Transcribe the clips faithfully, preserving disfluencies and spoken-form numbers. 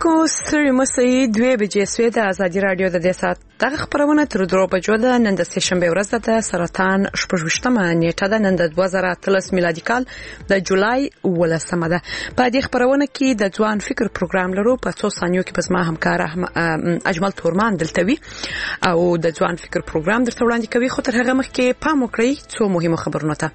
خلکو ستړي مسئ دوه بجې سوي د ازادي رادیو د دې سات دغه خبرونه تر درو بجو ده. نن د سهشنبه ورځ ده، سرطان شپږمه نیټه ده. نن د دوه زره اتلس میلادي کال د جولای ولسمه ده. په دې خبرونه کې د ځوان فکر پروګرام لرو. په څو ثانیو کې بس ما همکار اجمل تورمان دلتوي او د ځوان فکر پروګرام درته وړاندې کوي. خو تر هغه مخکې پام وکړئ څو مهمه خبرونه ته.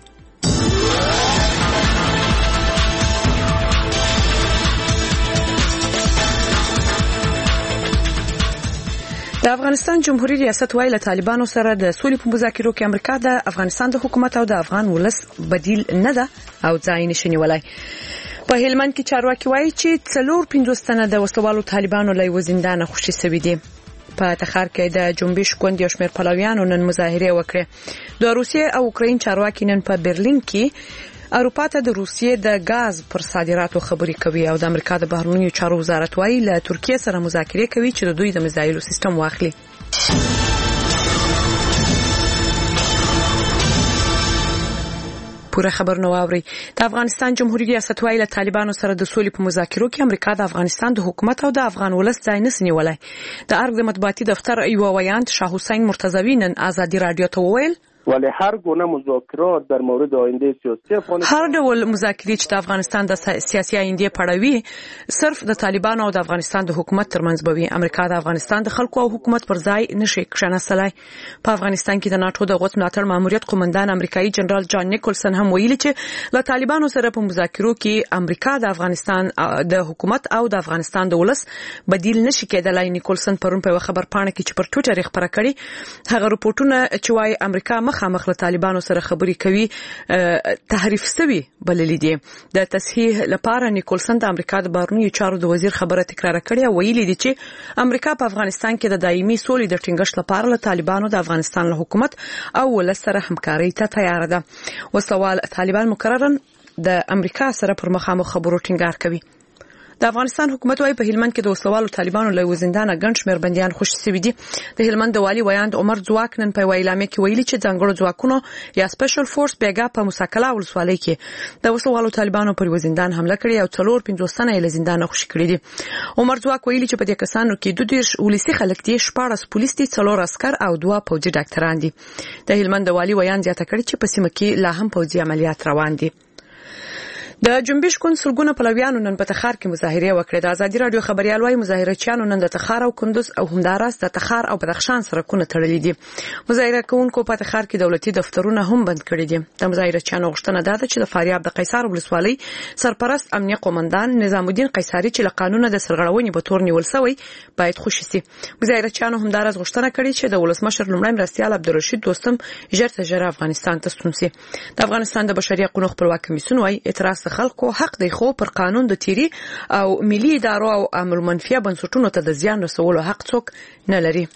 د افغانستان جمهوریت ریاست وایي له طالبانو سره د سولې په مذاکرو کې امریکا د افغانستان د حکومت او د افغان ولس بدیل نه ده او ځای نشي نیولای. په هلمند کې چارواکي وایي چې څلور پنځوس تنه د وسلوالو طالبانو له یو زندان خوشي شوي دي. په تخار کې د جنبش ګوند یو شمېر پلویانو نن مظاهره وکړه. د روسیې او اوکراین چارواکي نن په برلین کې اروپا ته د روسیې د غاز پر صادراتو خبري کوي او د امریکا د بهرنیو چارو وزارت وايي له ترکیه سره مذاکره کوي چې د دوی د میزایلو سیستم واخلي. پوره خبر نو اوري. د افغانستان جمهوریت ریاست وايي له طالبانو سره د سولې په مذاکرو کې امریکا د افغانستان د حکومت او د افغان ولس ځای نه سنیولای. د ارګ د مطبوعاتي دفتر ایو ویاند شاه حسین مرتضوی نن ازادي رادیو ته وویل ولی هر گونه مذاکرات در مورد آینده سیاسی افغانستان هر ډول مذاکرې چې د افغانستان د سیاسي آینده پړوي صرف د طالبانو او د افغانستان د حکومت ترمنځ بوي. امریکا د افغانستان د خلکو او حکومت پر ځای نشي کښناستلای. په افغانستان کې د ناتو د غوث ملاتړ ماموریت قومندان امریکایي جنرال جان نیکلسن هم ویلي چې له طالبانو سره په مذاکرو کې امریکا د افغانستان د حکومت او د افغانستان د ولس بدیل نشي کېدلای. نیکلسن پرون په خبر پاڼه کې چې پر ټوئیټر خبره کړې هغه رپورټونه چې وايي امریکا مخامخ له طالبانو سره خبري کوي تحریف سوي بللې دي. د تصحیح لپاره نیکلسن د امریکا د بهرنیو چارو د وزیر خبره تکرار کړې او ویلي دي چې امریکا په افغانستان کې د دایمي سولې د ټینګښت لپاره له طالبانو د افغانستان له حکومت او ولس سره همکاري ته تیار ده. وسوال طالبان مکررن د امریکا سره پر مخامخ خبرو ټینګار کوي. د افغانستان حکومت وايي په هلمند کې د وسلوالو طالبانو له وزندانه ګڼ شمېر بنديان خوشي شوي دي. د هلمند د والي ویاند عمر ځواک نن په ویلامه کې ویلي چې ځانګړو ځواکونو یا سپیشل فورس بیګا په مساکله ولسوالۍ کې د وسلوالو طالبانو پر وزندان حمله کړې او څلور پنځوس تنه یې له زندانه خوشي کړي دي. عمر ځواک ویلي چې په دې کسانو کې دوه دیرش ولسی خلک دي، شپږ پولیس دي، څلور عسكر او دوه پوځي ډاکټران دي. د هلمند د والي ویاند زیاته کړې چې په سیمه کې لا هم پوځي عملیات روان دي. د جنبش ګوند سلګونه پلویانو نن په تخار کې مظاهره وکړه. د ازادي رادیو خبريال وايي مظاهرچیانو نن د تخار او کندوز او همداراز د تخار او بدخشان سرکونه تړلې دي. مظاهره کوونکو په تخار کې دولتي دفترونه هم بند کړي دي. د مظاهرچیانو غوښتنه ده چې د فاریاب د قیصر ولسوالۍ سرپرست امنیه قومندان نظام الدین قیصری چې له قانونه د سرغړونې په تور نیول شوی باید خوشي شي. مظاهرچیانو همداراز غوښتنه کړې چې د ولسمشر لومړی مرستیال عبدالرشید دوستم ژر تر ژره افغانستان ته ستون شي. د افغانستان د بشري حقوقو خپلواک کمیسیون وايي اعتراض خلکو حق دی خو پر قانون د تیری او ملي ادارو او امر منفیه بنسټونو ته د زیان رسولو حق څوک نه لري.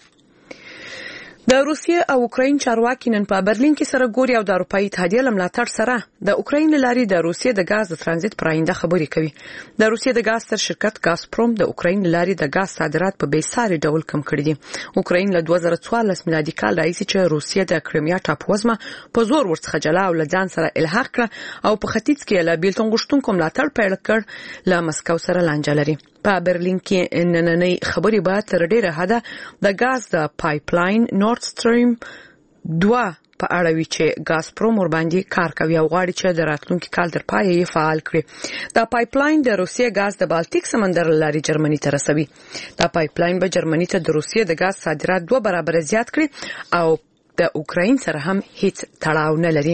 د روسیې او اوکراین چارواکي نن په برلین کې سره ګوري او د اروپאי اتحادیه لملاتړ سره د اوکراین لاري د روسیې د غاز د ترانزیت پر آینده خبري کوي. د روسیې د غاز تر شرکت غازپروم د اوکراین لاري د غاز صادرات په بیساري ډول کم کړی دي. اوکراین له دوه زره څوارلس میلادي کال راځي چې روسیې د کریمیا ټاپوزمه په زور ورڅخه جلا او لځان سره الحاق کړ او په ختیځ کې له بیلتون غشتونکو ملاتړ پیل کړ له مسکو سره لانجه لري. په برلین کې نننۍ خبري به تر ډیره حده د غاز د پایپلاین نورد سټریم دوه په اړه وی چې غازپروم ور باندې کار کوي او غواړي چې د راتلونکي کال تر پایه یې فعال کړي. دا پایپلاین د روسیې غاز د بالټیک سمندر لاري جرمني ته رسوي. دا پایپلاین به جرمني ته د روسیې د غاز صادرات دوه برابر زیات کړي او د اوکراین سره هم هیڅ تړاو نه لري.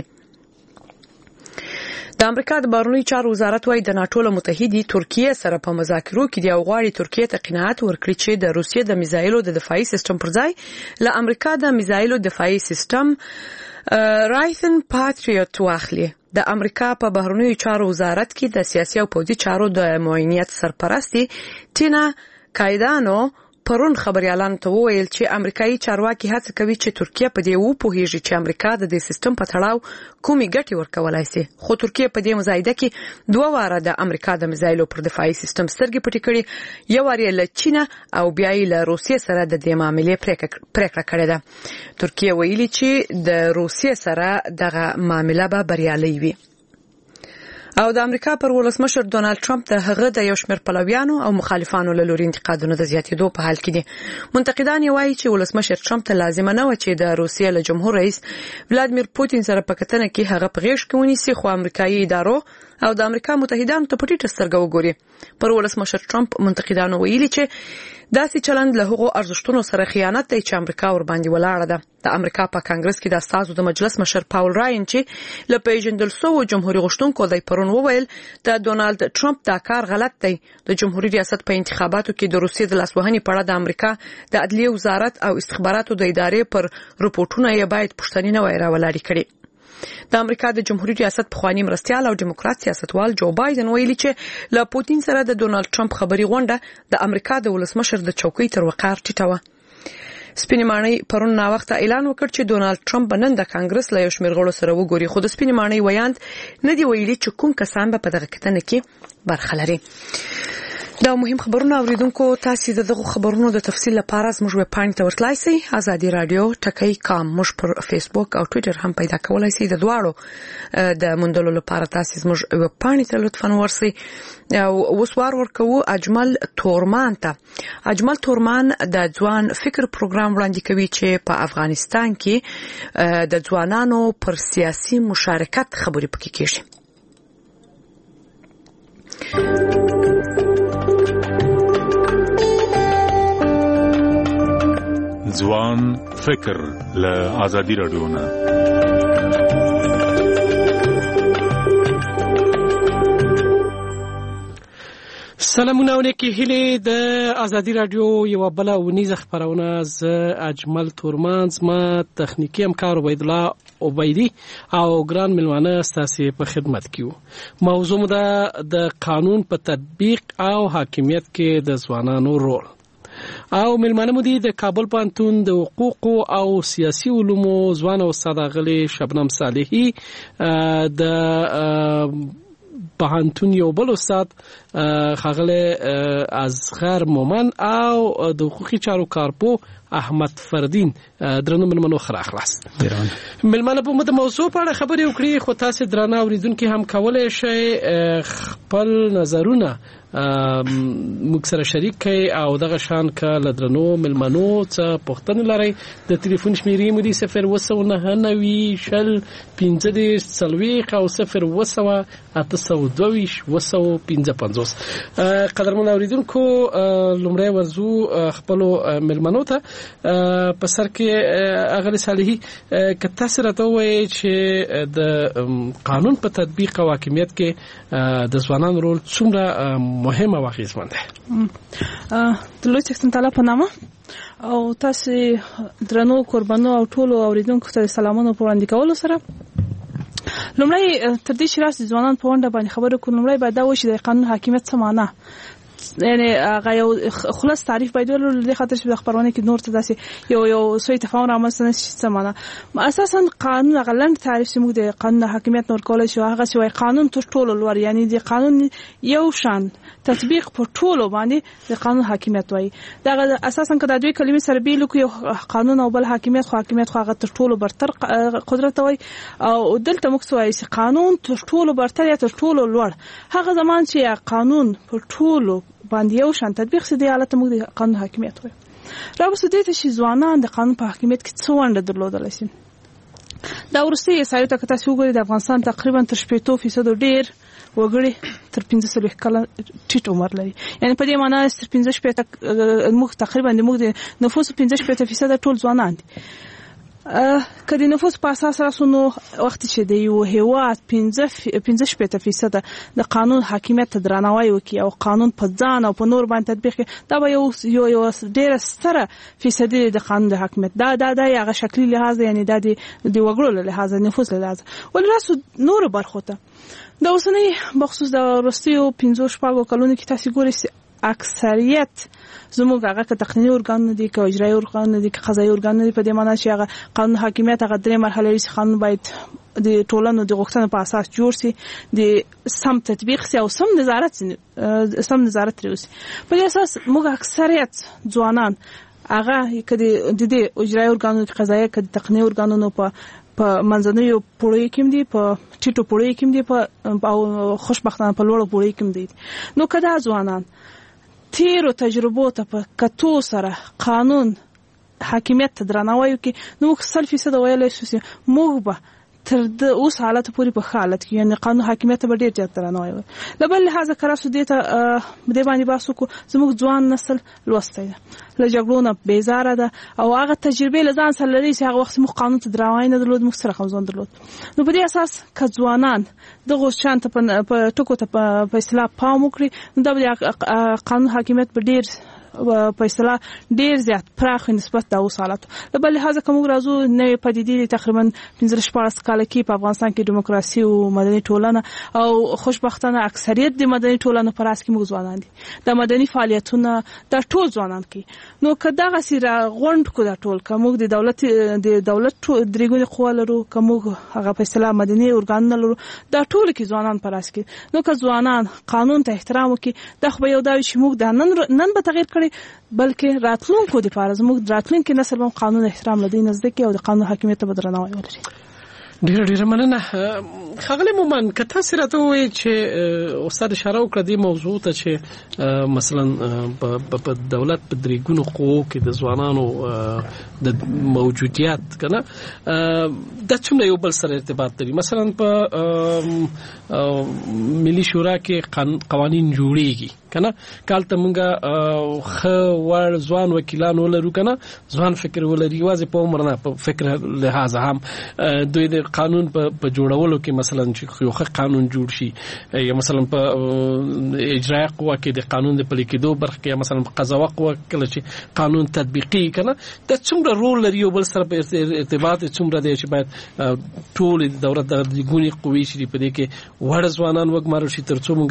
د امریکا د بهرنیو چارو وزارت وايي د ناتو له متحدي ترکیه سره په مذاکرو کې دی او غواړي ترکیه ته قناعت ورکړي چې د روسیې د میزایلو د دفاعي سیستم پر ځای له امریکا د میزایلو دفاعي سیستم رایثن پاتریوت واخلي. د امریکا په بهرنیو چارو وزارت کې د سیاسي او پوځي چارو د معاونیت سرپرستی تینا کایدانو پرون خبريالانو ته وویل چې امریکایي چارواکي هڅه کوي چې ترکیه په دې وپوهیږي چې امریکا د دې سیستم په تړاو کومې ګټې ورکولای شي. خو ترکیه په دې مزایده کې دوه واره د امریکا د میزایلو پر دفاعي سیستم سترګې پټې کړې، یو وار یې له چین او بیا یې له روسیې سره د دې معاملې پریکړه کړې ده. ترکیه ویلي چې د روسیې سره دغه معامله به بریالۍ وي. او د امریکا پر ولسمشر ډونالد ټرمپ د هغه د یو شمېر پلویانو او مخالفانو له لوري انتقادونه د زیاتېدو په حال کې دي. منتقدان یې وایي چې ولسمشر ټرمپ ته لازمه نه و چې د روسیې له جمهور رئیس ولادیمیر پوتین سره په کتنه کې هغه په غیږ کې ونیسي، خو امریکایي ادارو او د امریکا متحدانو ته په ټیټه سترګه وګوري. پر ولسمشر ټرمپ منتقدانو ویلي چې داسې چلند له هغو ارزښتونو سره خیانت دی چې امریکا ور باندې ولاړه ده. د امریکا په کانګرس کې د استازو د مجلس مشر پاول راین چې له پیژندل شوو جمهوریت غوښتونکو دی پرون وویل د ډونالد ټرمپ دا کار غلط دی. د جمهوریت ریاست په انتخاباتو کې د روسیې د لاسوهنې په اړه د امریکا د عدلیې وزارت او استخباراتو د ادارې پر رپورټونو یې باید پوښتنې نه وای راولاړې کړي. د امریکا د جمهوریت ریاست پخوانی مرستیال او ډیموکرات سیاستوال جو بایدن ویلي چې له پوتین سره د ډونالد ټرمپ خبري غونډه د امریکا د ولسمشر د چوکۍ تر وقار ټیټه وه. سپینې ماڼۍ پرون نا وخت اعلان وکړ چې ډونالد ټرمپ نن د کانګرس له یو شمېر غړو سره وګوري، خو د سپینې ماڼۍ ویاند نه دی ویلي چې کوم کسان به په دغه کتنه کې برخه لري. دا مهم خبرونه اوریدونکو، تاسو د دغه خبرونو د تفصیل لپاره زموږ ویب پاڼې ته ورتلای شئ. ازادي رادیو ټکی کام موږ پر فیسبوک او ټوئیټر هم پیدا کولای شئ. د دواړو د موندلو لپاره تاسو زموږ ویب پاڼې ته لطفاً ورسئ. او وسوار ورکو اجمل تورمان ته. اجمل تورمان د ځوان فکر پروګرام وړاندې کوي چې په افغانستان کې د ځوانانو پر سیاسي مشارکت خبرې پکې کیږي. ځوان فکر له آزادی رادیو نه. سلامونه علیکم، هیله د آزادی رادیو یو بل ونیزه خبرونه ز اجمل تورمان زما تخنیکی همکار عبید الله عبیدی او ګران ملوانه ستاسو په خدمت کیو. موضوع ده د قانون په تطبیق او حاکمیت کې د ځوانانو رول. او ملمانه مو دي د کابل پوهنتون د حقوق او سیاسي علومو ځوان استاد غلي شبنم صالحي، د پوهنتون یو بل استاد خغله ازغر مومن او د حقوقي چارو کارپو احمد فردین. درنو ملمنو خره اخلاص ملمنه په مده موضوع په اړه خبرې وکړي، خو تاسو درنه اوریدونکو هم کولای شئ خپل نظرونه موږ سره شریک کړئ او دغه شان کله درنو ملمنو څه پوښتنه لرئ د ټلیفون شمیرې مو دي صفر اووه نهه نوي شل پنځه دېرش څلوېښت او صفر اووه اته سوه دوه ویشت اووه سوه پنځه پنځوس. قدرمن اوریدونکو، لومړی ورځو خپلو ملمنو ته په سر کې اغلی صالحي که تاسو راته ووایئ چې د قانون په تطبیق او حاکمیت کې د ځوانانو رول څومره مهمه او اغیزمن ده. د لوی څښتن تعالی په نامه او تاسو درنو قربانو او ټولو اوریدونکو ته سلامونه په وړاندې کولو سره لومړی تر دې چې راځي ځوانان په ونده باندې خبرې کوو، لومړی باید دا وشي د قانون حاکمیت څه معنا، یعنی هغه یو خلاص تعریف باید ولرو د خاطر چې د خبرونه کې نور ته داسې یو یو سوی تفاهم رامنځته نشي. څه معنا اساسا قانون هغه لنډ تعریف چې موږ د قانون حاکمیت نور کولای شو هغه چې وایي قانون تر ټولو لوړ، یعنی د قانون یو شان تطبیق په ټولو باندې د قانون حاکمیت وایي. دا اساسا که د دوی کلمې سره بیل کو یو قانون او بل حاکمیت، خو حاکمیت خو هغه تر ټولو برتر قدرت وایي. او دلته موږ وایي چې قانون تر ټولو برتر یا تر ټولو لوړ هغه زمان چې قانون په ټولو باندې یو شان تطبیق سي دی حالت موږ د قانون حاکمیت وایي. راوسته دي چې ځوانان د قانون په حاکمیت کې څه ونډه درلودلی شي. دا ورسته یې ته تاسو وګورئ د افغانستان تقریبا تر شپږ فیصد ډیر وګړي تر پنځه څلوېښت کاله ټیټ عمر لري، یعنی په دې معنی تر پنځه شپږ موږ تقریبا د موږ د نفوس پنځه شپږ فیصد ټول ځوانان دي. که د نفوس په اساس راسو نو وخت چې د یو هیواد پنځه شپږ فیصد د قانون حاکمیت ته درناوی وکړي او قانون په ځان او په نور باندې تطبیق کړي، دا به یو یو یو ډېره ستره فیصدي د قانون د حاکمیت دا دا د هغه شکلي لحاظ، یعنی د د وګړو له لحاظ نفوس له لحاظ ول راسو نور برخو ته د اوسنۍ بخصوص د وروستیو پنځو شپږو کلونو کې تاسو ګورئ اکثریت زموږ هغه که تقنیني ارګان دي که اجرایي ارګان دي که قضایي ارګان دي، په دې معنی چې هغه قانون حاکمیت هغه درې مرحله لري. قانون باید د ټولنو د غوښتنو په اساس جوړ شي، د سم تطبیق شي او سم نظارت سم نظارت لري. په دې اساس موږ اکثریت ځوانان هغه که د دې اجرایي ارګانونو قضایي که د تقنیني ارګانونو په په منځنیو پوړیو کې دي، په ټیټو پوړیو کې دي، په او خوشبختانه په لوړو پوړیو کې دي. نو کدا ځوانان تیرو تجربو ته په کتو سره قانون حاکمیت ته درناوی وکړي، نو سل فیصد ویلی شو چې موږ به تر د اوس حالت پورې په حالت کې یعنی قانون حاکمیت ته ډیر زیات درناوی وي. له بل لحاظه کراسو دې ته دې باندې باسو کو زموږ ځوان نسل لوستی ده، له جګړو نه بیزاره ده او هغه تجربه له ځان سره لري چې هغه وخت موږ قانون ته درناوی نه درلود، موږ سره قانون درلود. نو په دې اساس که ځوانان دغه شان ته په ټکو ته په اصطلاح پام وکړي، نو د قانون حاکمیت په ډیر په اصطلاح ډیر زیات پراخ نسبت د اوس حالت. له بل لحاظه کوم راځو نوې پدیدې تقریبا پنځه شپږ کال کې په افغانستان کې دیموکراسي او مدني ټولنه او خوشبختانه اکثریت د مدني ټولنې پر اساس کې موږ ځوانان دي، د مدني فعالیتونه د ټول ځوانان کې. نو کدا غسیره غونډ کو د ټول کوم د دولت د دولت درېګونی قوا لرو، کوم هغه په اصطلاح مدني ارګان لرو، د ټول کې ځوانان پر اساس کې. نو که ځوانان قانون ته احترام وکړي، د خو یو دا چې موږ د نن نن به تغیر کړي، بلکې راتلونکو د پاره زموږ راتلونکي نسل هم قانون احترام لدی نزدیک او د قانون حاکمیت ته درناوی ولري. ډیر ډیر مننه. خغلی مومن که تاسو راته وایي چې استاد اشاره وکړه د موضوع ته چې مثلا په دولت په درېګونو قوو کې د ځوانانو د موجودیت کنه د څومره یو بل سره ارتباط لري. مثلا په ملي شورا کې قوانین جوړیږي کنه، کالته مونږه خ ور ځوان وکیلان ولرو کنه، ځوان فکر ولري، واځي په عمر نه په فکر لحاظ هم دوی د قانون په جوړولو کې مثلا چې یو ښه قانون جوړ شي، یا مثلا په اجرایه قوه کې د قانون د پلي کېدو برخه کې، مثلا په قضاوت قوه کله چې قانون تطبیقي کنه، د څومره رول لري یو بل سره په ارتباط څومره دی چې باید ټول د دولت د ګونی قوی شي په دې کې وړ ځوانان وګمارل شي ترڅو موږ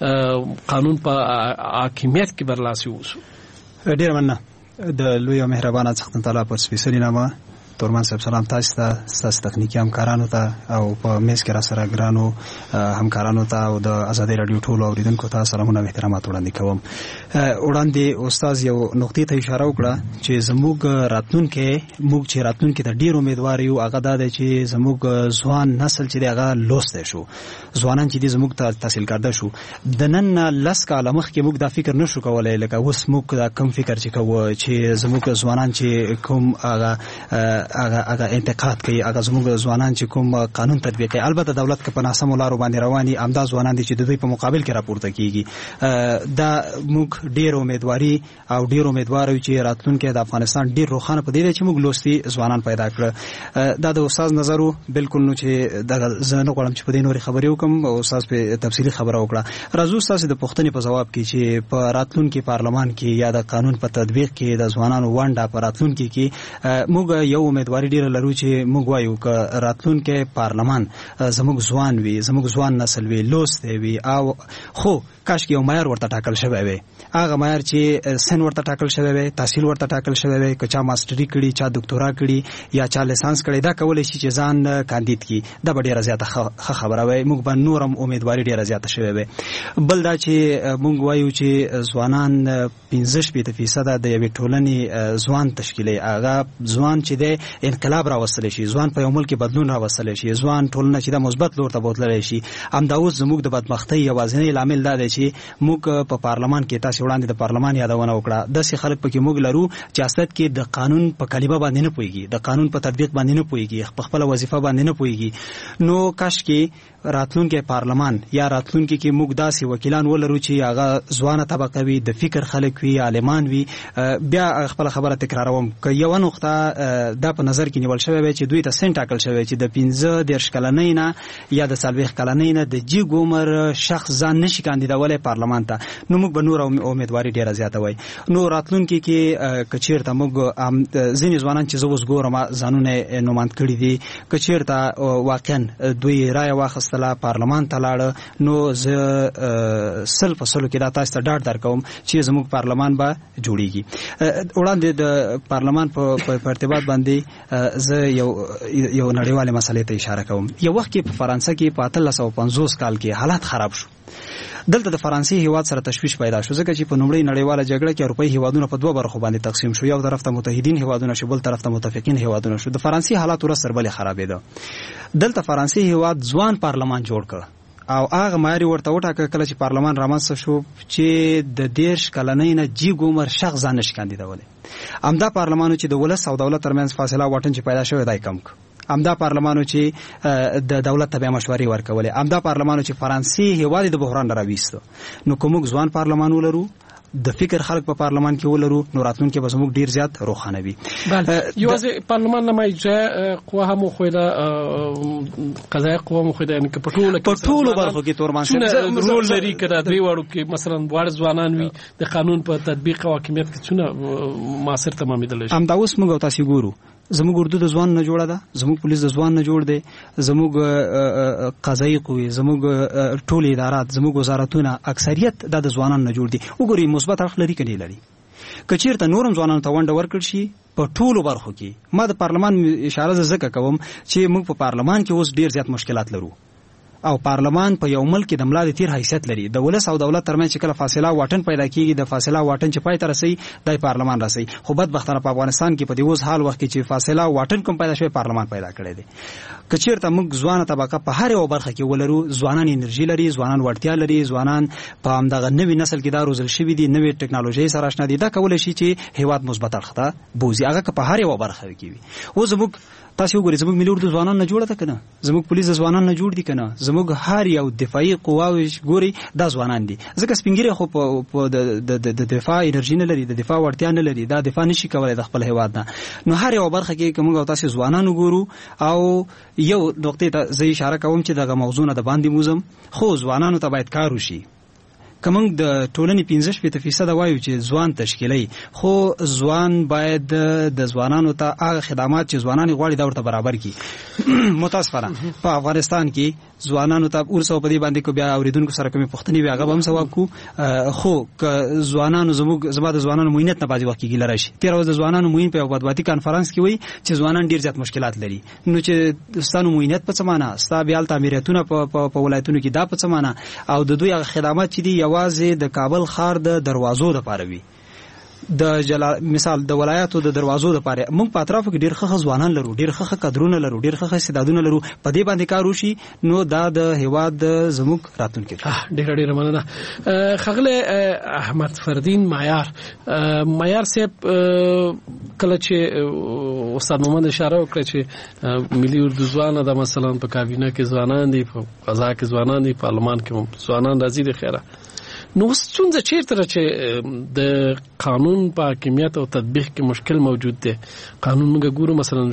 د قانون په حاکمیت کې برلاسي اوسو. ډیر مننه د لوی او مهربانه څښتن تعالی په سپیڅلي نامه. تورمان صاحب سلام تاسو ته، تاسو تخنیکی همکارانو ته او په میز کې را سره ګرانو همکارانو ته او د ازادي رادیو ټولو اوریدونکو ته سلامونه او احترامات وړاندې کوم. وړاندې استاد یو نقطې ته اشاره وکړه چې زموږ راتلونکي موږ چې راتلونکي ته ډیر امیدوار یو، هغه دا دی چې زموږ ځوان نسل چې هغه لوسته شو، ځوانان چې دي زموږ ته تحصیل کرده شو. د نن لس کاله مخکې موږ دا فکر نشو کولای لکه اوس موږ دا کم فکر چې کوو چې زموږ ځوانان چې کوم هغه هغه هغه انتقاد کوي، هغه زموږ ځوانان چې کوم قانون تطبیقي، البته دولت کې په ناسمو لارو باندې رواني، امدا ځوانان دي چې د دوی په مقابل کې راپورته کیږي. دا موږ ډیر امیدواري او ډیر امیدوار یو چې راتلونکي د افغانستان ډیر روښانه په دې دی چې موږ لوستي ځوانان پیدا کړ. دا د استاد نظر بالکل نو چې دا زنه غواړم چې په دې نوري خبرې وکم او استاد په تفصیلی خبره وکړه. راځو استاد د پښتنې په جواب کې چې په راتلونکي پارلمان کې یا د قانون په تطبیق کې د ځوانانو ونډه په راتلونکي کې موږ یو امیدواري ډیر لرو چې موږ وایو ک راتلونکي پارلمان زموږ ځوان وي، زموږ ځوان نسل وي، لوسته وي، او خو کاش کې یو معیار ورته ټاکل شوی وي. هغه معیار چې سن ورته ټاکل شوی وي، تحصیل ورته ټاکل شوی وي، که چا ماستری کړي، چا ډاکټورا کړي یا چا لیسانس کړي، دا کولای شي چې ځان کاندید کی. دا به ډیره زیاته خبره وي. موږ به نورم امیدواري ډیره زیاته شوی وي. بل دا چې موږ وایو چې ځوانان پنځه شپږ فیصد د یوې ټولنې ځوان تشکیلي، هغه ځوان چې د انقلاب راوستل شي، ځوان په یو ملک بدلون راوستل شي، ځوان ټولنه چې د مثبت لور ته بوتللی شي. همدا اوس زموږ د بدبختۍ یوازینی لامل دا دی چې موږ په پارلمان کې تاسو وړاندې د پارلمان یادونه وکړه، داسې خلک پکې موږ لرو چې اصل کې د قانون په کلمه باندې نه پوهیږي، د قانون په تطبیق باندې نه پوهیږي، په خپل وظیفه باندې نه پوهیږي. نو کاش کې راتلونکي پارلمان یا راتلونکي کې موږ داسې وکیلان ولرو چې هغه ځوانه طبقه وي، د فکر خلک وي، عالمان وي. بیا خپل خبره تکراروم که یو نقطه دا په نظر کې نیول شوی چې دوی ته سن ټاکل شوی چې د پنځه دېرش کلنۍ نه یا د څلوېښت کلنۍ نه د جګ عمر شخص ځان نشي کاندیدولی پارلمان ته، نو موږ به نور امیدواري ډیره زیاته وای. نو راتلونکي کې که چېرته موږ ځینې ځوانان چې زه اوس ګورم ځانونه نوماند کړي دي، که چېرته واقعا دوی رایه واخیستله پارلمان ته لاړه، نو زه سل په سلو کې دا تاسو ته ډاډ درکوم چې زموږ پارلمان به جوړیږي. وړاندې د پارلمان په ارتباط باندې زه یو یو نړیواله مسلې ته اشاره کوم. یو وخت کې په فرانسه کې په اتلس سوه پنځوس کال کې حالات خراب شو. دلته د فرانسې هیواد سره تشویش پیدا شو ځکه چې په لومړی نړیواله جګړه کې اروپایي هیوادونه په دوه برخو باندې تقسیم شو، یو طرف ته متحدین هیوادونه شو، بل طرف ته متفقین هیوادونه شو. د فرانسې حالات ورځ تر بلې خرابېده. دلته فرانسې هیواد ځوان پارلمان جوړ کړ او هغه معیار ورته وټاکه کله چې پارلمان رامنځته شو چې د دیرش کلنۍ نه جیګ عمر شخص ځان نشي کاندیدولی. همدا پارلمانو چې د ولس او دولت ترمنځ فاصله واټن چې پیدا شوی دی کم کړ. همدا پارلمانو چې د دولت ته مشورې ورکولې. همدا پارلمانو چې فرانسې هیواد د بحران راويستو. نو کوم ځوان پارلمان ولرو، د فکر خلک په پارلمان کې ولرو، نو راتلونکي به زموږ ډیر زیات روښانه وي. بله یوازې پارلمان نه اجرا قوه هم خو د قضایي قوه مو خو د ان په ټوله په ټولو برخو کې تورمان څه رول لري کړه درې وړو کې مثلا وړ ځوانان وي د قانون په تطبیق او حاکمیت کې څونه موثر تمامېدل شي. هم دا اوس موږ تاسو ګورو زموږ اردو د ځوان نه جوړه ده، زموږ پولیس د ځوان نه جوړ دی، زموږ قضایي قوې، زموږ ټول ادارات، زموږ وزارتونه اکثریت د ځوانانو نه جوړ دي. وګورئ مثبت اړخ لري کني لري. کچیرته نورم ځوانانو ته ونډه ورکړ شي په ټولو برخو کې. ما د پارلمان اشاره زکه کوم چې موږ په پارلمان کې اوس ډیر زیات مشکلات لرو او پارلمان په یو ملک د ملا د تیر حیثیت لري. د ولس او دولت ترمنځ چې کله فاصله واټن پیدا کیږي، د فاصله واټن چې پای ته رسي د پارلمان رسي. خو بدبختانه په افغانستان کې په دې اوس حال وخت کې چې فاصله واټن کوم پیدا شوی پارلمان پیدا کړی دی. کچیرته موږ ځوانه طبقه په هر یو برخه کې ولرو، ځوانان انرژي لري، ځوانان وړتیا لري، ځوانان په همدغه نوې نسل کې دا روزل شوي دي، نوې ټکنالوژي سره آشنا دي. دا کولای شي چې هیواد مثبت اړخ ته بوزي، هغه که په هر یو برخه کې وي. او زموږ تاسو وګورئ زموږ ملي اردو ځوانان نه جوړه ده کنه، زموږ پولیس ځوانان نه جوړ دي کنه، زموږ هر یو دفاعي قواوي ګوري دا ځوانان دي. ځکه سپینګری خو په د دفاع انرژي نه لري، د دفاع وړتیا نه لري، دا دفاع نشي کولای د خپل هیواد نه. نو هر یو برخه کې کومه تاسو ځوانان وګورو. او یو نقطه ته زه اشاره کوم چې دغه موضوع نه د باندې موزم، خو ځوانانو ته باید کار وشي. کوم د ټولنې پنځه شپږ فیصد وایو چې ځوان تشکیلي، خو ځوان باید د ځوانانو ته هغه خدمات چې ځوانان غواړي دا ورته برابر کړي. متاسفانه په افغانستان کې ځوانانو ته ورسو په دې باندې کو بیا اوریدونکو سره کومې پوښتنې وي هغه هم ثواب کو. خو که ځوانانو زموږ زما د ځوانانو موینت نه باندې وخت کې ګیل راشي. تیر ورځ د ځوانانو موین په بدباتی کانفرنس کې وی چې ځوانان ډیر زیات مشکلات لري. نو چې ستاسو موینت په څه معنا، ستاسو بیا تعمیراتونه په ولایتونو کې دا په څه معنا، او د دوی خدمات چې دی یوازې د کابل ښار د دروازو لپاره وي. د جلا مثال د ولایتو د دروازو لپاره موږ په اطرافو کې ډیر ښه ځوانان لرو، ډیر ښه کادرونه لرو، ډیر ښه استعدادونه لرو. په دې باندې کار وشي نو دا د هیواد زموږ راتلونکی دی. ډیر ډیر مننه. خغله احمد فردین معیار معیار صاحب کله چې استاد محمد اشاره وکړه چې ملي اردو ځوان د مثلا په کابینه کې ځوانان دي، په قضا کې ځوانان دي، پارلمان کې ځوانان راځي د خیره. نو څنګه چیرته چې د قانون په حاکمیت او تطبیق کې مشکل موجود دی؟ قانون موږ ګورو مثلا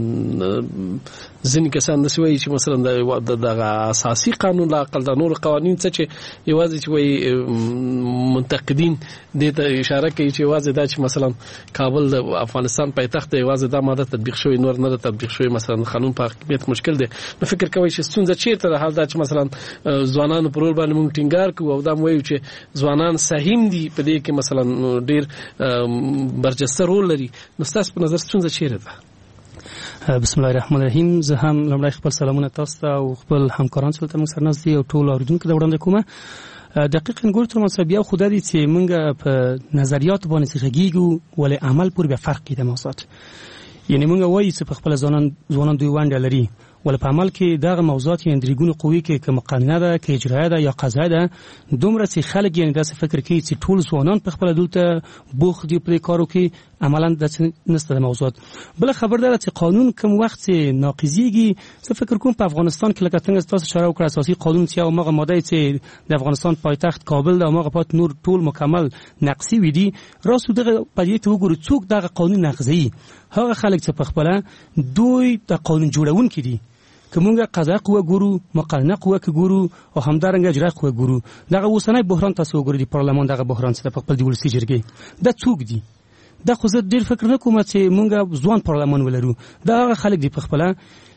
ځینې کسان نشي وایي چې مثلا د اساسي قانون لا اقل د نور قوانین څه چې یوازې چې وایي منتقدین دې ته اشاره کوي چې یوازې دا چې مثلا کابل د افغانستان پایتخت دی، یوازې دا ماده تطبیق شوی، نور نه تطبیق شوی. مثلا قانون په حاکمیت مشکل دی. نو فکر کوي چې څنګه چیرته حال دا چې مثلا ځوانانو پر ول باندې موږ ټینګار کوو او دا وایو چې ځوانان سهم دي په دې کې مثلا ډیر برجسته رول لري. نو تاسو په نظر څنګه چیرې ده؟ بسم الله الرحمن الرحیم. زه هم لومړی خپل سلامونه تاسو ته او خپل همکاران سره تم سره ناست دي او ټول اوریدونکو ته وړاندې کوم. دقیقاً ګور تر مصابیا خو د دې چې موږ په نظریات باندې څرګیږو ولې عمل پور به فرق کیده موضوعات. یعنی موږ وایو چې په خپل ځوانان ځوانان دوی ونډه لري، ول په عمل کې دغه موضوعات یې اندریګونو قوي کې کوم قانونه ده، کې اجرا ده یا قضا ده، دومره چې خلک یې داسې فکر کوي چې ټول ځوانان په خپل دلته بوخ دي په کارو کې، عملاً د نسته د موضوعات. بل خبر ده چې قانون کوم وخت ناقضیږي، څه فکر کوم په افغانستان کې لکه څنګه تاسو اشاره وکړه اساسي قانون چې او مغه ماده چې د افغانستان پایتخت کابل ده، مغه پات نور ټول مکمل نقصي وي دي. راستو دغه پدې ته وګورئ څوک دغه قانون نقضي، هغه خلک چې په خپل دوی د قانون جوړون کې دي. کومه قضا قوه ګورو، مقننه قوه کې ګورو او همدارنګه اجرا قوه ګورو. دغه اوسنۍ بحران تاسو وګورئ د پارلمان دغه بحران څخه په خپل د ولسی جرګې د څوک دي؟ دا خو زه ډیر فکر نه کوم چې مونږ ځوان پارلمان ولرو. دا هغه خلک دي په خپل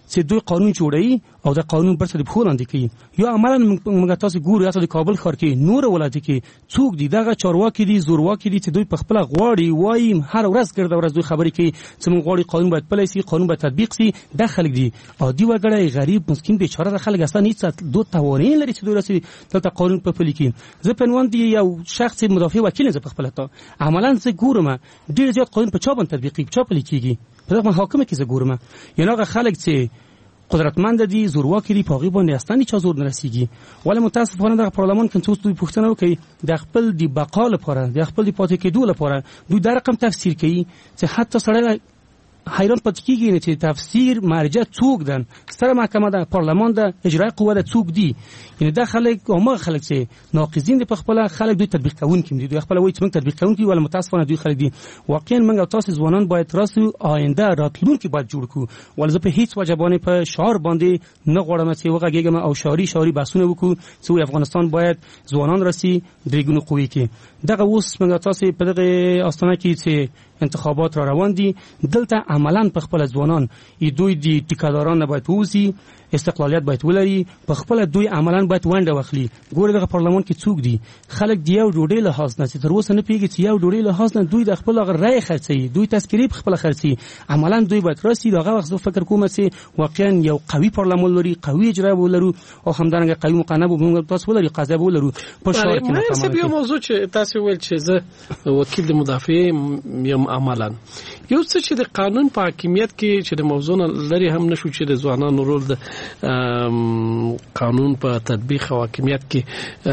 چې دوی قانون جوړوي او د قانون برته د پخو لاندې کوي. یا عملاً موږ تاسو ګورو یا د کابل ښار کې نور ولایت کې څوک دي دغه چارواکي دي زورواکي دي چې دوی په خپل غواړي وایي هر ورځ ګرځي ورځ دوی خبرې کوي چې موږ غواړي قانون باید پلی شي قانون باید تطبیق شي. د خلک دي عادي وګړي غریب مسکین بیچاره د خلک اصلا هیڅ دوه توانې لري چې دوی راسي دلته قانون په پلي کوي. زه په عنوان دی یو شخص مدافع وکیل زه په خپل تا عملاً زه ګورم ډیر زیات قانون په چا باندې تطبیق کیږي چا پلي کیږي په دغه حاکم کې زه ګورم یعنی هغه خلک چې قدرتمند دي زورواکي دي په هغې باندې اصلا هېچا زور نه رسېږي. ولې متاسفانه دغه پارلمان کې څوک دوی پوښتنه وکړي د خپل د بقا لپاره د خپل د پاتې کېدو لپاره دوی دا رقم تفسیر کوي چې حتی سړی حیران پاتې کېږي چې تفسیر مرجع څوک دن ستره محکمه ده پارلمان ده اجرایي قوه ده څوک دي. یعنې دا خلک هماغه خلک چې ناقضین دي په خپله خلک دوی تطبیق کوونکي دي دوی خپله وایي چې موږ تطبیق کوونکي ولې متاسفانه دوی خلک دي. واقعا موږ او تاسو ځوانان باید راسو آینده راتلونکي باید جوړ کړو. ولې زه په هېڅ وجه باندې په شعار باندې نه غواړم چې وغږېږم او شعاري شعاري بحثونه وکړو چې وایي افغانستان باید ځوانان راسي درې ګونو قوې کې. دغه اوس موږ تاسو په دغه آستانه کې چې انتخابات را روان دي دلته عملاً په خپل ځوانان دوی د ټیکاداران نه باید ووځي استقلالیت باید ولري په خپل دوی عملاً باید ونډه واخلي. ګوره دغه پارلمان کې څوک دي خلک د یو ډوډۍ لحاظ نه چې تر اوسه نه پوهېږي چې یو ډوډۍ لحاظ نه دوی د خپل هغه رایې خرڅوي دوی تذکرې په خپله خرڅوي عملاً دوی باید راسي. د هغه وخت زه فکر کوم چې واقعاً یو قوي پارلمان لري قوي اجرا ولرو او همدارنګه قوي مقننه به تاسو ولري قضا به ولرو په شعار کې نه کومه یو موضوع چې تاسو ویل چې زه وکیل د مدافع یم عملاً یو څه چې د قانون په حاکمیت کې چې د موضوع لري هم نشو چې د ځوانانو رول د قانون په تطبیق او حاکمیت کې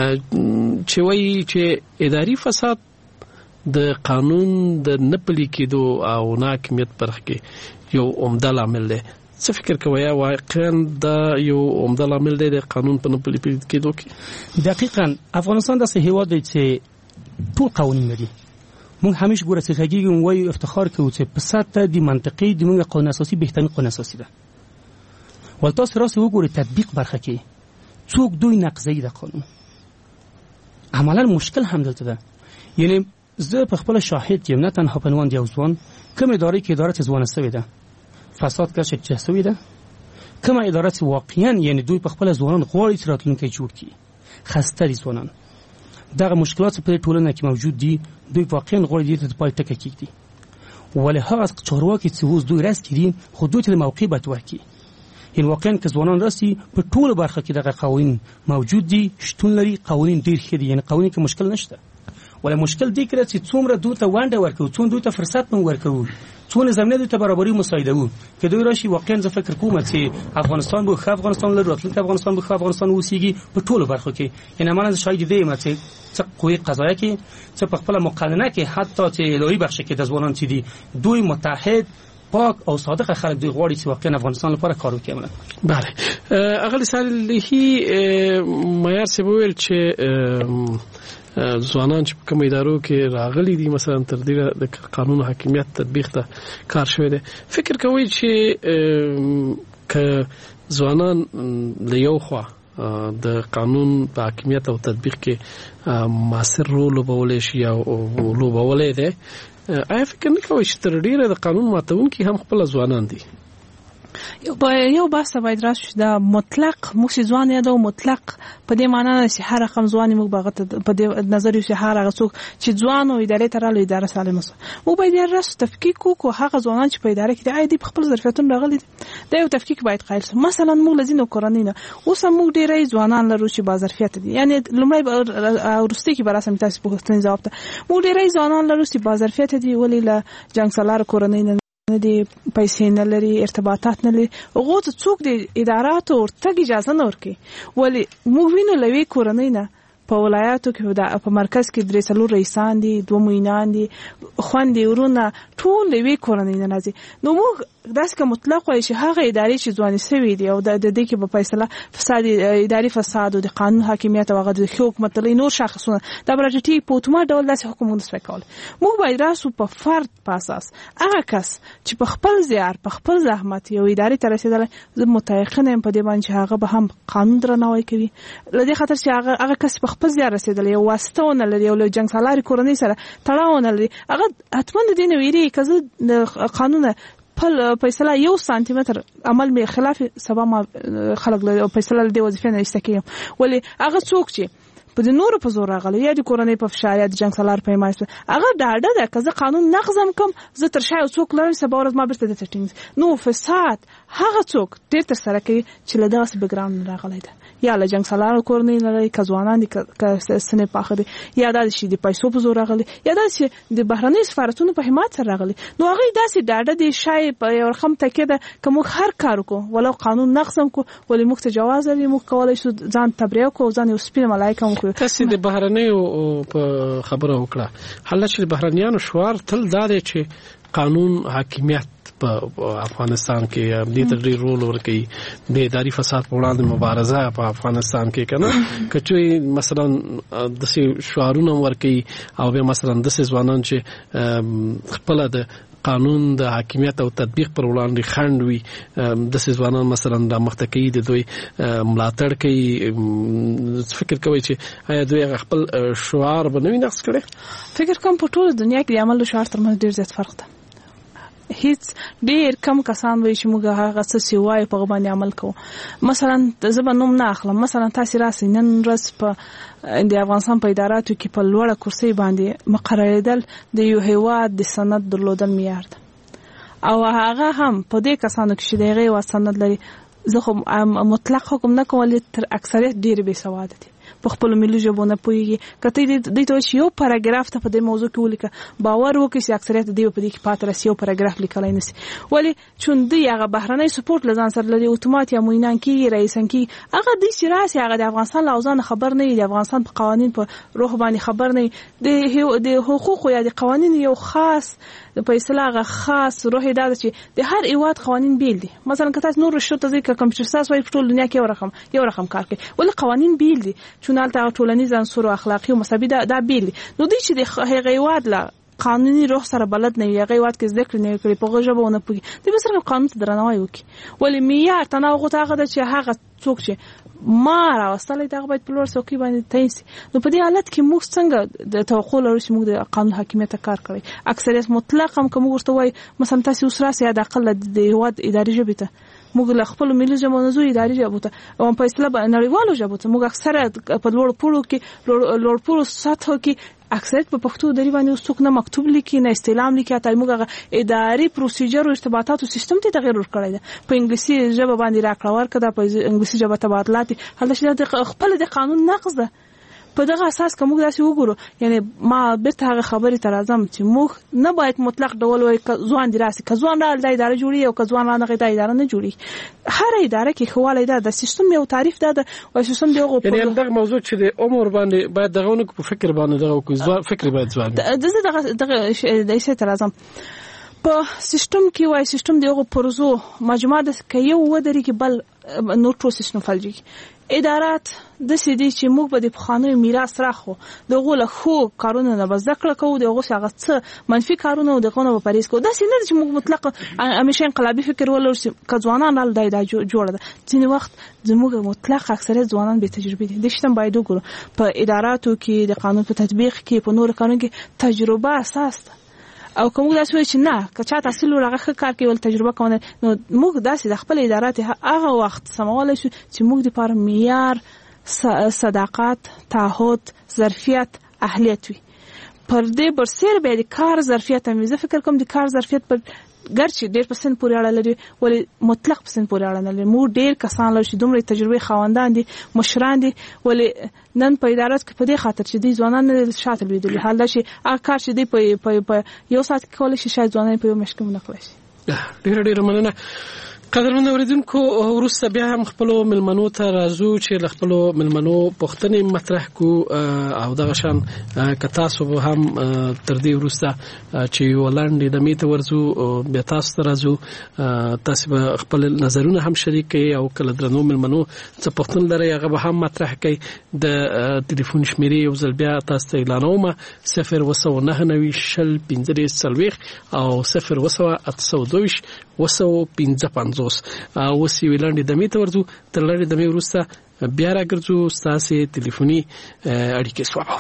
چې وایي چې اداري فساد د قانون د نه پلي کېدو او نه حاکمیت برخه کې یو عمده لامل دی. څه فکر کوئ واقعا دا یو عمده لامل دی د قانون په نه پلي کېدو کې؟ دقیقاً افغانستان داسې هېواد دی چې ټول قوانین لري. موږ همیشه ګوره چې غږیږو وایو افتخار کوو چې په سطح د منطقې د موږ قانون اساسي بهترین قانون اساسي ده. ول تاسو راسي وګورئ تطبیق برخه کې څوک دوی نقضوي د قانون عملاً مشکل هم دلته ده. یعنی زه په خپل شاهد یم نه تنها په عنوان یو ځوان کوم ادارې کې اداره ځوانه سوې ده فساد کښ چې سوې ده کوم اداره چې واقعاً یعنی دوی په خپل ځوانان غواړي چې راتلونکی جوړ کړي خسته دي ځوانان دغه مشکلات په ټولنه کې موجود دي دوی واقعاً غواړي چې په ټکه کېږي. ولې هغه چارواکي چې اوس دوی راس کړي خو دوی ته موقع به ورکړي. این واقعاً که ځوانان راسي په ټول برخه کې دغه قوانین موجود دي شتون لري قوانین ډیر ښه دي یعنی قوانین کې مشکل نشته. ولې مشکل دی کړه چې څومره دوی ته ونډه ورکړو څومره دوی ته فرصت مون ورکړو څونه زمینه دوی ته برابرۍ مساعده وو که دوی راشي واقعاً زه فکر کوم چې افغانستان به ښه افغانستان لري راتلونکی افغانستان به ښه افغانستان اوسېږي په ټولو برخو کې. یعنی عملاً شاید دی یم چې څه قوې قضایه کې څه په خپله مقننه کې حتی چې اداري بخش کې د ځوانان چې دي دوی متحد پاک او صادق خلک دوی غواړي چې واقعا افغانستان لپاره کار وکړي. بله اغلی صالحي معیار صاحب ویل چې ځوانان چې په کوم ادارو کې راغلي دي مثلا تر دې د قانون حاکمیت تطبیق ته کار شوی دی فکر کوي چې که ځوانان له یو خوا د قانون په حاکمیت او تطبیق کې مؤثر رول لوبولی شي او لوبولی دی آیا فکر نه کوئ چې تر ډیره د قانون ماتونکي هم خپل ځوانان دي؟ یو یو بحث باید راشي دا مطلق موږ ځوان یادو مطلق په دې معنی نه چې هر رقم ځواني موږ باغت په دې نظر یو چې هر هغه څوک چې ځوان او ادارې ته راغلی اداره سالمه مو باید یې راس تفکیک وکړو هغه ځوانان چې په اداره کې دي اې د خپل ظرفیتونو راغلي دا یو تفکیک باید قایل شي. مثلا موږ لزینو کورنۍ نه اوس موږ ډېرې ځوانان لرو چې با ظرفیت دي یعنی لومړی ورسته کې براسم تاسو په پوښتنې جواب ته موږ ډېرې ځوانان لرو چې با ظرفیت دي ولې له جنگ سالار کورنۍ نه نه دي پیسې نه لري ارتباطات نه لري هغه ته څوک د ادارات او ورته اجازه نه ورکي ولې موږ وینو لوي کورنۍ نه په ولایاتو کې په مرکز کې درې څلور رئیسان دي دوه معینان دي خوندې ورونه ټول لوي کورنۍ نه راځي نو موږ داس که مطلق وایي چې هغه ادارې چې ځواني سوي دي او د دې کې په فیصله فساد اداري فساد او د قانون حاکمیت او هغه د حکومت لري نور شخصونه د برټي په اتومات ډول داسې حکومت نسوي کول موږ باید راسو په فرد په اساس هغه کس چې په خپل زیار په خپل زحمت یو ادارې ته رسیدل زه متأکد یم په دې باندې هغه به هم قانون درناوی کوي لدې خاطر چې هغه هغه کس په خپل زیار رسیدل یو واسطه نه لري او جنگ سالاري کورنۍ سره تړاو نه لري هغه اتمن دې نه ویری کزه قانون خپل فیصله یو سانتي متر عمل می خلاف سبا ما خلق له فیصله د وظیفې نه استکیم ولی هغه څوک چې په د نورو په زور راغلی یا د کورنۍ په فشار یا د جنگ سالار په حمایت هغه ډاډه ده که زه قانون نقضم کوم زه تر شا یو څوک لرم سبا ورځ ما بیرته د ټینګ نو فساد هغه څوک ډېر تر سره کوي چې له دغسې بیکګراوند راغلی ده یا له جنگ سالار کورنۍ لري که ځوانان دي که سنې پاخه دي یا دا چې د پیسو په زور راغلی یا دا چې د بهرنۍ سفارتونو په حمایت سره راغلی نو هغوی داسې ډاډه دي شاید په یو رقم تکیه ده که موږ هر کار وکړو ولو قانون نقض هم کړو ولې موږ ته جواز لري موږ کولی شو ځان تبرئه کړو ځان یو سپینه ملایکه هم کړو. تاسې د بهرنیو په خبره وکړه حاله چې د بهرنیانو شعار تل دا دی چې قانون حاکمیت په افغانستان کې دې ته ډېر رول ورکوي د اداري فساد په وړاندې مبارزه په افغانستان کې کنه کچوي مثلا د شعارونه ورکوي او به مثلا د ځوانان چې خپل د قانون د حاکمیت او تطبیق پر وړاندې خنډ وي د ځوانان مثلا د مختکی د دوی ملاتړ کوي فکر کوي چې آیا دوی خپل شعار بنوي نقص کړي فکر کوم په ټول دنیا کې د عمل شعار ترمنځ ډېر زیات فرق ده هیڅ ډېر کم کسان وایي چې موږ هغه څه چې وایو په هغه باندې عمل کوو مثلا زه به نوم نه اخلم مثلا تاسې راسئ نن ورځ په د افغانستان په اداراتو کې په لوړه کرسۍ باندې مقررېدل د یو هېواد د سند درلودل معیار ده او هغه هم په دې کسانو کې چې د هغې هېواد سند لري زه خو مطلق حکم نه کوم ولې تر اکثریت ډېرې بېسواده دي په خپل ملي ژبو نه پوهیږي کته دې ته چې یو پاراګراف ته په دې موضوع کې ولیکه باور وکړي چې اکثریت دې په دې کې پاتې راسي یو پاراګراف لیکلای نشي ولی چون دې هغه بهرنۍ سپورټ لزان سره لري اتومات یا موینان کې رئیسن کې هغه دې چې راسي هغه د افغانستان لاوزان خبر نه دی د افغانستان په قوانين په روح باندې خبر نه دی د حقوق یا د قوانين یو خاص په اصطلاح هغه خاص روح دا چې د هر ایواد قوانين بیل دي مثلا که تاسو نور شته ځکه کمپیوټر ساس وای په ټول دنیا کې یو رقم یو رقم کار کوي ولې قوانين بیل دي چون البته ټولنیز عنصر او اخلاقی او مذهبي دا بیل دي نو دوی چې د هغه ایواد لا قانوني روح سره بلد نه یې غوات کې ذکر نه کړی په غوږه ونه پوي د بسره قانون ته درناوی وکي ولې معیار تناوغ ته هغه چې هغه څوک چې ما راوستلې دا باید په لور څوکۍ باندې تېسي نو په دې حالت کې موږ څنګه د توقع لرو چې موږ د قانون حاکمیت کار کوي اکثریت مطلق هم کوم ورته وای مثلا تاسو اوس راسي د اقل د هیواد اداري ژبه ته موږ له خپل ملي ژبو نه زوی اداري ژبه ته او په اصطلاح نړیوالو ژبو ته موږ اکثره په لوړ پوړو کې لوړ پوړو سطحو کې اکثریت په پښتو دري باندې څوک نه مکتوب لیکي نه استعلام لیکي ته موږ اداري پروسیجر او ارتباطاتو سیستم ته تغیر ورکړی دی په انګلیسي ژبه باندې راکړه ورکړه په انګلیسي ژبه تبادلات هله چې خپل د قانون نقض ده په دغه اساس کوم داسې وګورو یعنی ما بیرته هغه خبرې تر اعظم چې موږ نه باید مطلق ډول وای ځوان دی راسي که ځوان را د اداره جوړي او که ځوان را نه د اداره نه جوړي هر اداره کې خواله ده د سیستم یو تعریف ده او سیستم دی غو یعنی دغه موضوع چې د عمر باندې باید دغه ونه په فکر باندې دغه کو ځوان فکر باید ځوان دغه دغه د ایسه تر اعظم په سیستم کې وای سیستم دی غو پروزو مجموعه د کيو ودري کې بل نور ټول سیستم فلجي ادارات د سیدي چې موږ به د پخواني میراث راخو د غوله خو کارونه نه بزکړه کوو د غوښه غڅ منفي کارونه او د غونه په پاریس کو دا سینه چې موږ مطلق همیشه انقلابي فکر ولر چې ځوانان ال دای دا جوړه ده ځینې وخت زموږ مطلق اکثریت ځوانان به تجربه دي د شتم باید وګورو په اداراتو کې د قانون په تطبیق کې په نور قانون کې تجربه اساس ده او کوم داسې وای چې نه که چا تحصیل ورغه کار کوي ول تجربه کوي نو موږ داسې د خپل ادارات هغه وخت سمول شو چې موږ د پر معیار صداقت تعهد ظرفیت اهلیت وي پر دې برسر به د کار ظرفیت هم زه فکر کوم د کار ظرفیت پر ګرچې ډېر پرسنټ پورې اړه لري ولې مطلق پرسنټ پورې اړه نه لري موږ ډېر کسان لرو چې دومره تجربه خواندان دي مشران دي ولې نن په ادارات کې په دې خاطر چې دي ځوانان نه شاته لیدل حال دا چې هغه کار چې دی په یو ساعت کې کولای شي شاید ځوانان په یو مشکل نه کړی شي ډېر ډېر مننه قدرمن اوریدونکو ورسته بیا هم خپل ملمنو ته راځو چې ل خپل ملمنو پښتنې مطرح کو او دغه شان کتا سو هم تر دې ورسته چې ولاندې د میته ورزو بیا تاسو ته راځو تاسو خپل نظرونه هم شریک کړئ او کله درنو ملمنو څه پښتون لري هغه به هم مطرح کړئ د ټلیفون شمیرې یو ځل بیا تاسو ته اعلانوم صفر وسو نه نوي شل پنځه سلويخ او صفر وسو اته دویش وسو پنځه پنځوس او وسی ویلاندې د میته ورزو تر لړې د می ورسته بیا راګرځو ستاسو ټلیفوني اړیکې سوابو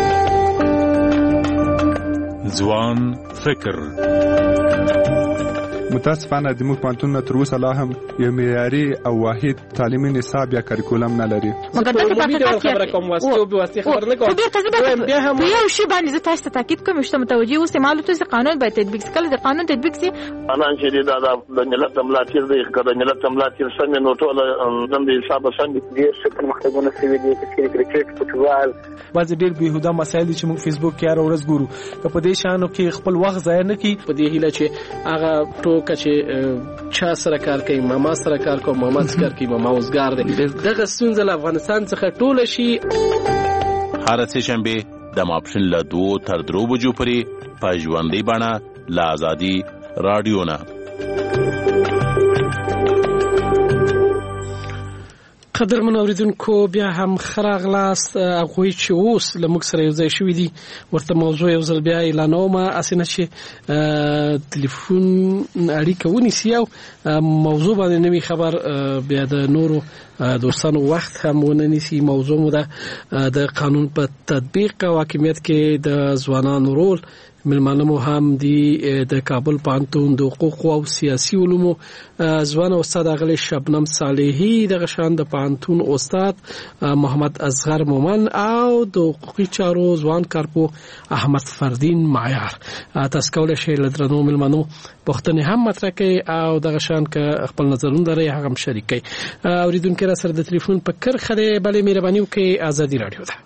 ځوان فکر متاسفانه د موږ پوهنتونونه تر اوسه لا هم یو معیاري او واحد تعلیمي نصاب یا کریکولم نه لري. خبره کوم واسطه به واسطه خبر نه کوم. بیا هم یو شی باندې زه تاسو ته تاکید کوم چې متوجي اوسئ معلومات چې قانون باید تطبیق کړي د قانون تطبیق سي قانون چې د ملت ملاتړ دی کړه ملت ملاتړ څنګه نو ټول د حساب څنګه دي چې پرمختګونه سوي دي چې کرکټ فوټبال بعض ډېر بهوده مسایل چې موږ فیسبوک کې هر ورځ ګورو که په دې شانو کې خپل وخت ضایع نه کړي په دې هیله چې هغه ټوکه چې چا سره کار کوي ماما سره کار کوي ماما سره کار کوي ماما اوسګار دی دغه ستونزه له افغانستان څخه ټوله شي. هر څه شنبه د ماپښین له دوه تر درو بجو پورې په ژوندۍ بڼه له ازادي رادیو نه. قدرمن اوریدونکو بیا هم خراغلاست هغوی چې اوس له موږ سره یو ځای شوي دي ورته موضوع یو ځل بیا اعلانوم اسنه چې ټلیفون اړیکه ونیسي او موضوع باندې نوی خبر بیا د نورو دوستانو وخت هم ونیسي. موضوع مو د قانون په تطبیق او حاکمیت کې د ځوانانو رول. ملمانه مو هم دی د کابل پوهنتون د حقوق او سیاسي علومو ځوان استاد اغلی شبنم صالحي د غشان د پوهنتون استاد محمد اصغر مومن او د حقوقي چارو ځوان کارپو احمد فردین معیار. تاسو کولای شئ له درنو ملمانو پوښتنې هم مطرح کړئ او د غشان ک خپل نظرونه لري هغه هم شریک کړئ. اوریدونکو را سره د ټلیفون په کرخه دی بلې مهرباني وکړئ ازادي رادیو ده.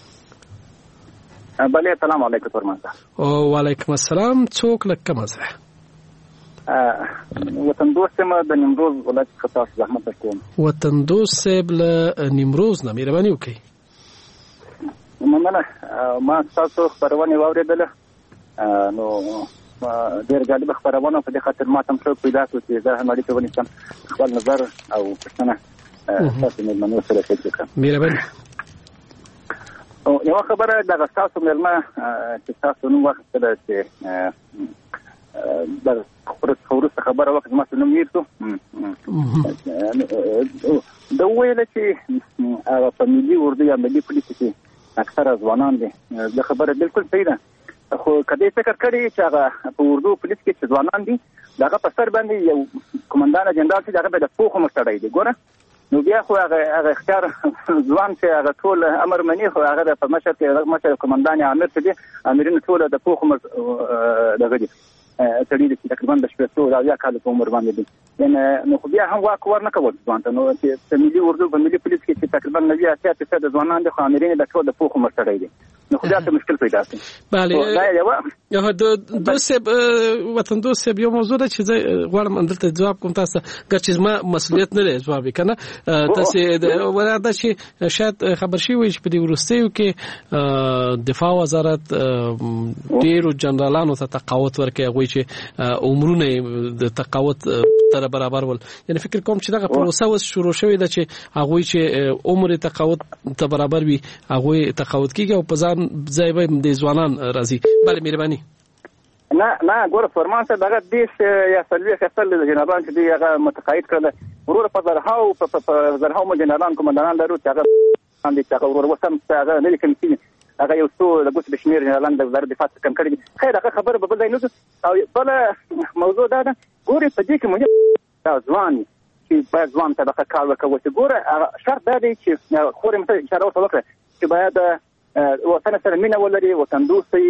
بله السلام علیکم فرمان او وعلیکم السلام. څوک لکه مزه وطن دوست ما د نیمروز ولایت خطا زحمت کوم. وطن دوست له نیمروز نه مهرباني وکړئ. مننه ما تاسو خبرونه واوریدله نو ډېر جالب خبرونه په دې خاطر ما تم څو پیدا شو چې زه هم اړیکه ونیسم خپل نظر او پښتنه تاسو مې منو سره شریک کړم. مهرباني. او یو خبره د تاسو مېرمه چې تاسو نو وخت سره چې د خبرو خبره وخت ما نو میرته د ویل چې په ملي اردو یا ملي پولیس کې اکثره ځوانان دي د خبره بالکل صحیح ده خو کدی فکر کړی چې هغه په اردو پولیس کې چې ځوانان دي دغه په سر باندې یو کمانډان جنرال چې هغه د پوخ مشتړی دی ګوره نو بیا خو هغه اختیار ځوان چې هغه ټول امر منی خو هغه د مشر کې مشر کمانډان امر ته دي امرین ټول د پوخ مر دغه دي تړي دي تقریبا د شپږ او یا کال په عمر باندې دي نو خو بیا هم واک ور نه کول ځوان ته نو چې په ملي اردو په ملي پولیس کې چې تقریبا نوي اتیا فیصد ځوانان د امرین د ټول د پوخ مر تړي دي نو خو دا څه مشکل پیدا شي. بله یو د دوسب وطن دوسب یو موضوع ده چې غواړم اندلته جواب کوم تاسو ګرچې ما مسؤلیت نه لري جواب کنه تاسو ولدا چې شاید خبر شي وي چې په دې ورستیو کې دفاع وزارت ډیرو جنرالانو ته تقاوت ورکړي چې عمرونه د تقاوت تر برابر ول یعنی فکر کوم چې دغه پروسه وس شروع شوې ده چې هغه چې عمر تقاوت ته برابر وي هغه تقاوت کیږي او په ځان ځای به د ځوانان راځي. بله مهرباني. نه نه ګوره فرمان ته دغه دیش یا سلوي خپل د جنرالان چې دی هغه متقاعد کړل ورور په زرهاو په زرهاو مو جنرالان کومندانان لرو چې هغه باندې چې هغه ورور وسم هغه نه لیکل کیږي هغه یو څو د ګوت بشمیر جنرالان د وزارت دفاع کم کړی خیر هغه خبره به بل ځای نه او بل موضوع دا ده ګوره په دې کې مونږ ځوان چې باید ځوان طبقه کار وکړي چې ګوره شرط دا دی چې خوري مته اشاره وکړه چې باید وطن سره مینه ولري وطن دوستي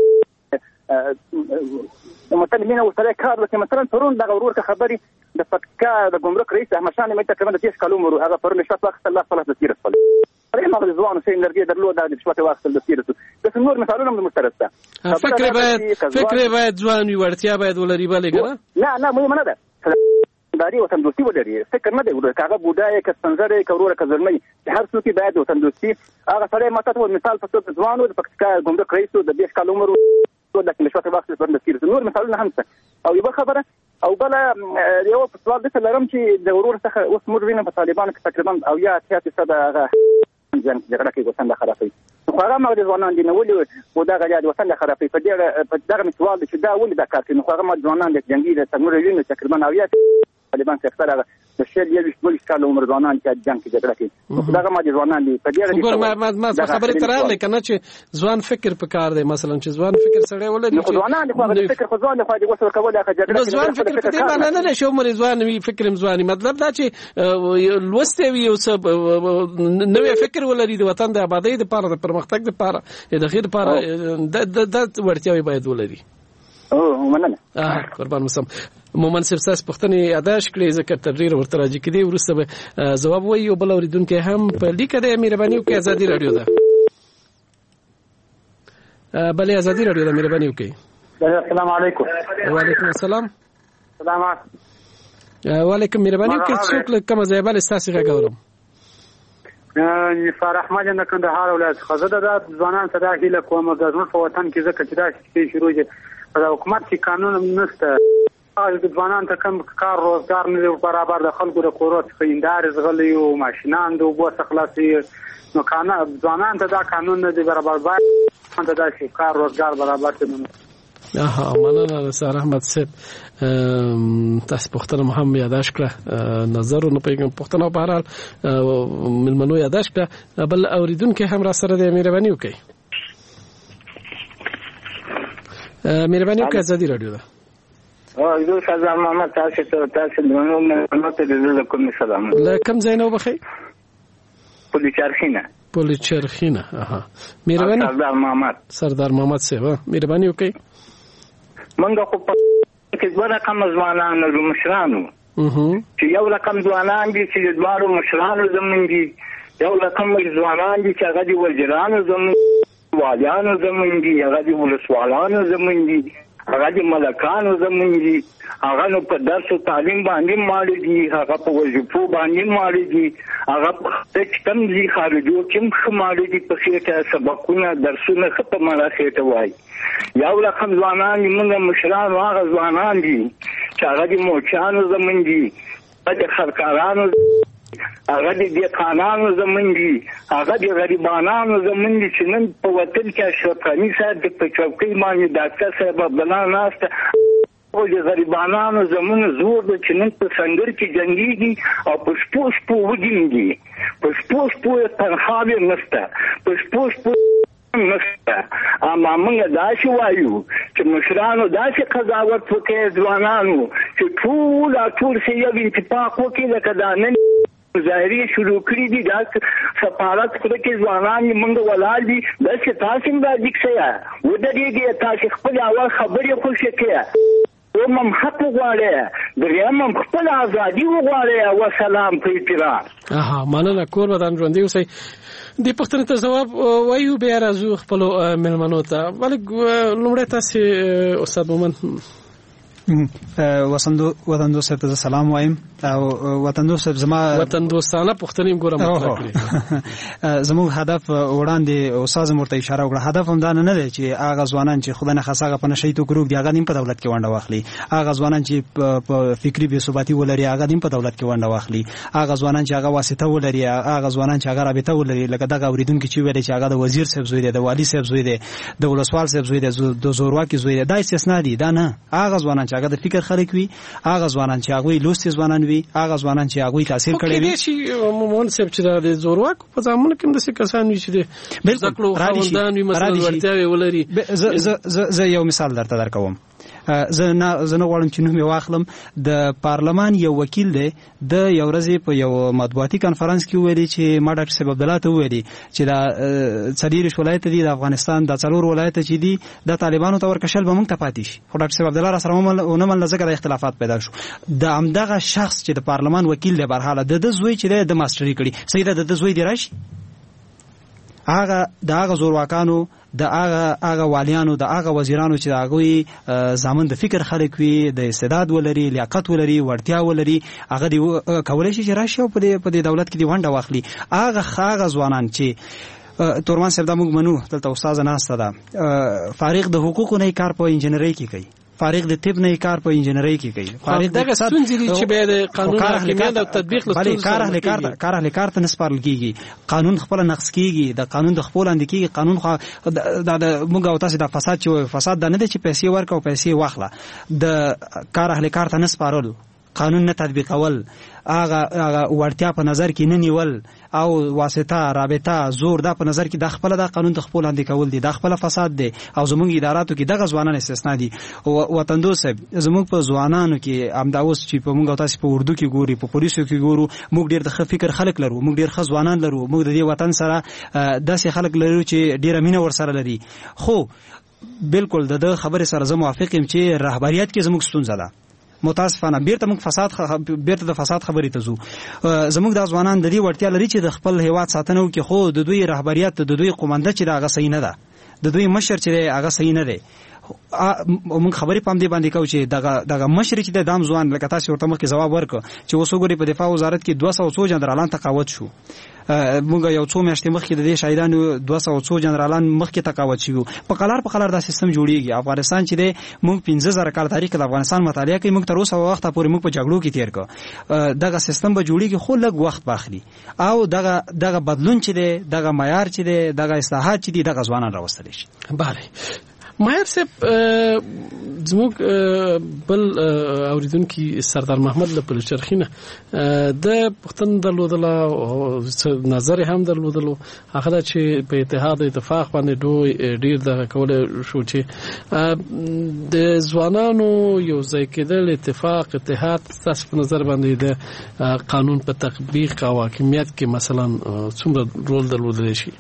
مثلا مینه وسره کار وکړي مثلا پرون دغه ورور کا خبري د پکا د ګمرک رئیس احمد شاه مې تقریبا د تیس کالو مرو هغه پرون شپه وخت الله خلاص د تیر خپل پرې ما د ځوان سي انرژي درلود د شپه وخت د تیر د نور مثالونه هم مشترک ده. فکر باید فکر باید ځوان وي ورتیا باید ولري بلې ګره نه نه مې منه ده داري وطن دوستي ولري فکر نه دی ورته هغه بودای ک سنځره ک ورور ک زلمي هر څوک باید وطن دوستي هغه سره ماته مثال په توګه ځوانو د پکتیا ګمرک رئیس د بیس کال عمر ټول د نشوته وخت پر د تیر نور مثالونه هم څه او یو خبره او بل یو په سوال د لرم چې د ورور څخه اوس موږ وینم په طالبان کې تقریبا او یا اتیا فیصد هغه ځان جګړه کې وطن د خرابې خو هغه موږ د ځوانان دي نو ولې و دا غیا د وطن د خرابې په دې په دغه سوال چې دا ولې دا کار کوي خو هغه ځوانان د جنگي د څنګه ویني تقریبا او یا طالبان څخه د شل یو شپږ کال عمر ځوانان چې جنگ کې جګړه کوي دغه ما دي ځوانان دي په دې وګور ما ما خبرې تراله کنه چې ځوان فکر پکار دی مثلا چې ځوان فکر سره ولري چې ځوانان خو فکر خو ځوان خو دي وسو کول هغه جګړه ځوان فکر په دې معنی نه نشو مری ځوان وی فکر ځواني مطلب دا چې لوسته وي او سب نوې فکر ولري د وطن د آبادی لپاره د پرمختګ لپاره د غیر لپاره د ورتیاوي باید ولري او مننه اه قربان مسم مومن سرساس پختنې یاداش کړې ذکر تقریر ورته راځي کړي ورسته به جواب وایي او بل اوریدونکو هم په لیکه د مهرباني او کې ازادي رادیو ده بلې ازادي رادیو ده مهرباني وکړئ. السلام علیکم. وعلیکم السلام. سلامات. وعلیکم مهرباني وکړئ. څوک له کومه ځای بل ستاسو غږورم؟ نثار احمد نه کندهار ولایت خزه د ځوانان صدا هیله کوم د ځوان په وطن کې ځکه چې دا شي شروع دي د حکومت کې قانون نشته د ځوانان ته کوم کار روزګار نه برابر د خلکو د کورو څخه اندار زغلی او ماشینان د وبو څخه خلاصي نو قانون ځوانان ته دا قانون نه دی برابر باید ته دا شي کار روزګار برابر کړي. اها مننه نثار احمد صاحب تاسو پښتنه هم یاداش کړه نظر نو پیغام پښتنه په هر حال ملمنو یاداش کړه بل اوریدونکو هم را سره د مهرباني وکړي. مهرباني وکړئ ازادي رادیو ده. او زه شاه محمد تاسو ته تاسو دنو مې ته د کوم سلام له کوم ځای نه وبخي؟ پولیچرخینه. پولیچرخینه اها مهرباني سردار محمد سردار محمد صاحب مهرباني وکړئ. منګه خو په کې دوه رقم ځوانان او مشرانو چې یو رقم ځوانان دي چې دوه مشرانو زمونږ دي یو رقم ځوانان دي چې هغه دي وزیرانو زمونږ والیانو زمونږ دي هغه دي ولسوالانو زمونږ دي هغه دي ملکانو زمونږ دي هغه نو په درس او تعلیم باندې مالي دي هغه په وظیفو باندې مالي دي هغه په کم دي خارجو کوم شمالي دي په خېټه سبقونه درسونه خپل مراخېټه وای یو رقم ځوانان موږ مشران هغه ځوانان دي چې هغه دي موچانو زمونږ دي د خرکارانو هغه دي قانانو زمونږ دي هغه دي غریبانو زمونږ دي چې نن په وطن کې اشرفاني صاحب د پچوکۍ باندې ډاکټر صاحب عبدالله ناسته او د غریبانو زمونږ زور د چې نن په سنگر کې جنګيږي او په شپو شپو وګینږي په شپو شپو تنخواه نشته په شپو شپو نشته اما موږ داسې وایو چې مشرانو داسې قضاوت وکړي ځوانانو چې ټول ټول سي یو اتفاق وکړي لکه دا نن ظاهري شروع کړی دي دا سفارت کړه کې ځوانان موږ ولال دي د تاسو هم راځي چې و د دې تاسو خپل اول خبرې خوشی کړه او مم حق غواړي دریم خپل ازادي وغواړي او سلام په احترام. اها مننه کور ودان ژوندې اوسئ. د پښتنې ته جواب وایو بیا راځو خپل ملمنو ته ولې لومړی تاسو استاد مومن وطن وطن صاحب ته سلام وایم او وطن صاحب زما وطن دوستانه پښتنې ګورم مطلب کړی زموږ هدف وړاندې استاد مرته اشاره وکړه هدف هم دا نه دی چې هغه ځوانان چې خدای نه خاصه په نشي تو ګروپ دی هغه نیم په دولت کې ونډه واخلي هغه ځوانان چې په فکری بې ثباتی ولري هغه نیم په دولت کې ونډه واخلي هغه ځوانان چې هغه واسطه ولري هغه ځوانان چې هغه رابطه ولري لکه دغه اوریدونکو چې ویل چې هغه د وزیر صاحب زوی دی د والی صاحب زوی دی د ولسوال صاحب زوی دی د زورواکي زوی دی دا استثناء دي دا نه هغه ځوانان چې هغه د فکر خلک وي هغه ځوانان چې هغه لوستي ځوانان وي هغه ځوانان چې هغه تاثیر کړی وي چې مومن صاحب چې د زورواک په ځامن کې د څه کسان وي چې د بالکل خاوندان وي مثلا ورتاوي ولري ز ز یو مثال درته درکوم زه نه زه نه غواړم چې نوم واخلم د پارلمان یو وکیل دی د یو ورځې په یو مطبوعاتي کانفرنس کې ویلي چې ما ډاکټر صاحب عبدالله ته ویلي چې دا څلور ولایت دي د افغانستان د څلور ولایت چې دي د طالبانو ته ورکشل به موږ ته پاتې شي خو ډاکټر صاحب عبدالله را سره ونه منل ځکه د اختلافات پیدا شو د همدغه شخص چې د پارلمان وکیل دی برحاله د د زوی چې د ماستري کړي سیده د زوی دی راشي هغه د هغه زورواکانو د هغه هغه والیانو د هغه وزیرانو چې هغه زامن د فکر خلک وي د استعداد ولري لیاقت ولري ورتیا ولري هغه دی کولای شي چې راشي په دې دولت کې دی ونډه واخلي هغه هغه ځوانان چې تورمان صاحب د موږ منو دلته استاد ناسته ده فارغ د حقوقو نه کار په انجنیری کې کوي فارغ د طب نه کار په انجنیری کې کوي فارغ دغه ستونزې چې به د قانون حاکمیت او تطبیق له ستونزې کار اهل کار کار اهل کار ته نسپارل کیږي قانون خپل نقص کیږي د قانون د خپل اند کیږي قانون خو د موږ او تاسو د فساد چې فساد نه دي چې پیسې ورکو پیسې واخله د کار اهل کار ته نسپارل قانون نه تطبیقول، هغه هغه ورتیا په نظر کې نه نیول او واسطه رابطه زور دا په نظر کې د خپل د قانون ته خپل اندې کول دي، د خپل فساد دي او زموږ اداراتو کې دغه ځوانان استثنا دي. وطن دوست زموږ په ځوانانو کې امدا اوس چې په موږ تاسو په اردو کې ګوري، په پولیسو کې ګورو، موږ ډیر د فکر خلک لرو، موږ ډیر ښه ځوانان لرو، موږ د دې وطن سره داسې خلک لرو چې ډیره مینه ور سره لري. خو بالکل د خبرې سره زه موافق یم چې رهبریت کې زموږ ستونزه ده. متاسفانه بیرته موږ فساد بیرته د فساد خبرې ته ځو. زموږ د ځوانان د دې وړتیا لري چې د خپل هیواد ساتنه وکړي، خو د دوی رهبریت، د دوی قومنده چې دا غصې نه ده، د دوی مشر چې هغه صحیح نه دی. موږ خبرې پام دې باندې کوو چې دغه دغه مشر چې د دام ځوان لکه تاسو ورته مخکې جواب ورکړ چې اوس وګورئ په دفاع وزارت کې دوه سوه څو جنرالان تقاعد شو. موږ یو څو میاشتې مخکې د دې شهیدانو دوه سوه څو جنرالان مخکې تقاعد شوي. په قلار په قلار دا سیستم جوړیږي. افغانستان چې دی موږ پنځه زره کال تاریخ د افغانستان مطالعه کوي، موږ تر اوسه وخته پورې موږ په جګړو کې تیر کړ. دغه سیستم به جوړیږي خو لږ وخت باخلي او دغه دغه بدلون چې دی، دغه معیار چې دی، دغه اصلاحات چې دي، دغه ځوانان راوستلی شي. بله مایر صاحب، زموږ بل اوریدونکي سردار محمد له پلچرخینه د پښتون درلودله او نظر هم درلودلو، هغه دا چې په اتحاد اتفاق باندې دوی ډیر دغه کوله شو چې د ځوانانو یو ځای کېدل، اتفاق اتحاد تاسو په نظر باندې د قانون په تطبیق او حاکمیت کې مثلا څومره رول درلودلی شي؟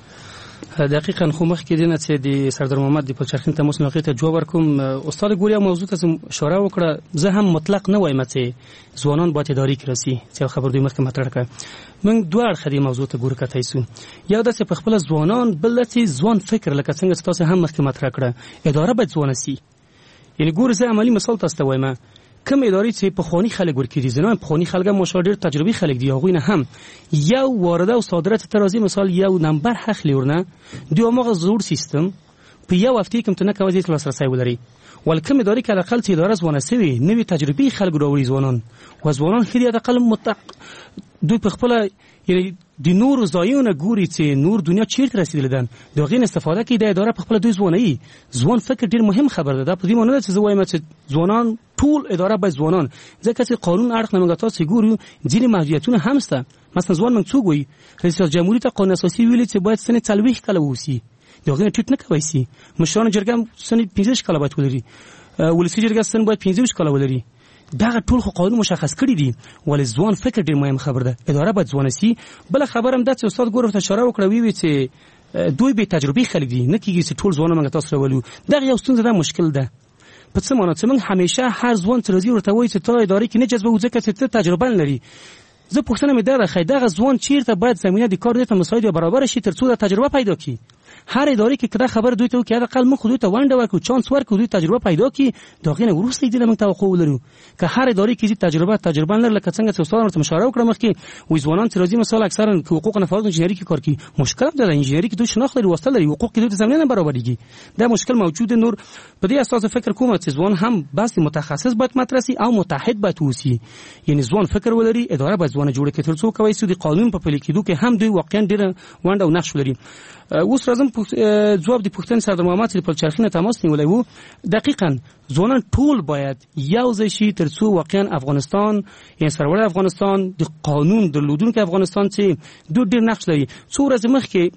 دقیقاً خو مخکې دینه چې د سردار محمد د پلچرخین تماس نوقې ته جواب ورکوم. استاد ګوریا موضوع ته اشاره وکړه، زه هم مطلق نه وایم چې ځوانان باید اداري کې راسي، چې خبر دوی مخکې مطرح کړه. موږ دوه اړخه دې موضوع ته ګورو کتای سو. یو داسې په خپل ځوانان، بل داسې ځوان فکر لکه څنګه چې تاسو هم مخکې مطرح کړه، اداره باید ځوانه سي. یعنی ګور زه عملی مثال تاسو ته وایم، کوم ادارې چې په خوني خلک ورکړي دي، زنه په خوني خلک مشاور ډیر تجربي خلک دي، هغه نه هم یو وارده او صادرات ترازی مثال یو نمبر حق لورنه دی موږ زور سیستم په یو هفته کې متنه کوي چې لاسرسي ولري. ولکم ادارې کې اقل چې اداره ځوانه سوي نوې تجربي خلک راوړي ځوانان او ځوانان خري د اقل متق دوی په خپل یعنی د نور زایونه ګوري چې نور دنیا چیرته رسیدل دي، دغه غین استفاده کوي د اداره په خپل دوی ځواني ځوان فکر ډیر مهم خبر ده. په دې معنی چې زه وایم چې ځوانان ټول اداره به ځوانان، ځکه چې قانون اړخ نه موږ تاسو ګورو ځینې محدودیتونه هم شته. مثلا ځوان موږ څوک وي رئیس جمهوریت قانون اساسي ویلي چې باید سنه څلوېښت کاله ووسی، دغه ټیټ نه کوي سي مشران جرګه سنه پنځه کاله باید ولري، ولسی جرګه سنه باید پنځه کاله ولري. دا ټول خو قانون مشخص کړی دي، ولې ځوان فکر ډیر مهم خبر ده. اداره باید ځوان سي. بل خبر هم دا چې استاد ګورو ته اشاره وکړه وی چې دوی به تجربي خلک دي، نه کیږي چې ټول ځوانان موږ تاسو راولو. دا یو ستونزه ده، مشکل ده. په څه معنی چې موږ همیشه هر ځوان چې راځي ورته وایي چې ته ادارې کې نه جذبه وځکه چې ته تجربه لري. زه پوښتنه مې ده خای دغه ځوان چیرته باید زمينه د کار ته مساعد یا برابر شي ترڅو د تجربه پیدا کړي. هر ادارې کې کله خبر دوی ته وکړي اقل مخ دوی ته وانډه ورکو چانس ورکو دوی تجربه پیدا کړي، دا غینه ورسته دې موږ توقع ولرو که هر ادارې کې تجربه تجربه لري لکه څنګه چې استاد ورته مشوره وکړه مخکې وې ځوانان چې راځي مثلا اکثرا حقوق نه فعال انجینری کې کار کوي، مشکل ده انجینری کې دوی شناخت لري واسطه لري، حقوق کې دوی زمينه برابرېږي، دا مشکل موجود نور. په دې اساس فکر کوم چې ځوان هم بس متخصص باید مدرسي او متحد باید وسی، یعنی ځوان فکر ولري، اداره باید ځوان جوړ کړي ترڅو کوي چې د قانون په پلي کېدو کې هم دوی واقعا ډېر وانډه او نقش لري. اوس راځم جواب د پښتون سردار محمد په چرخینه تماس نیولای وو. دقیقاً ځوانان ټول باید یو ځای شي ترڅو واقعا افغانستان یعنی سرور افغانستان د قانون درلودونکو افغانستان چې دوی ډېر نقش لري. څو ورځې مخکې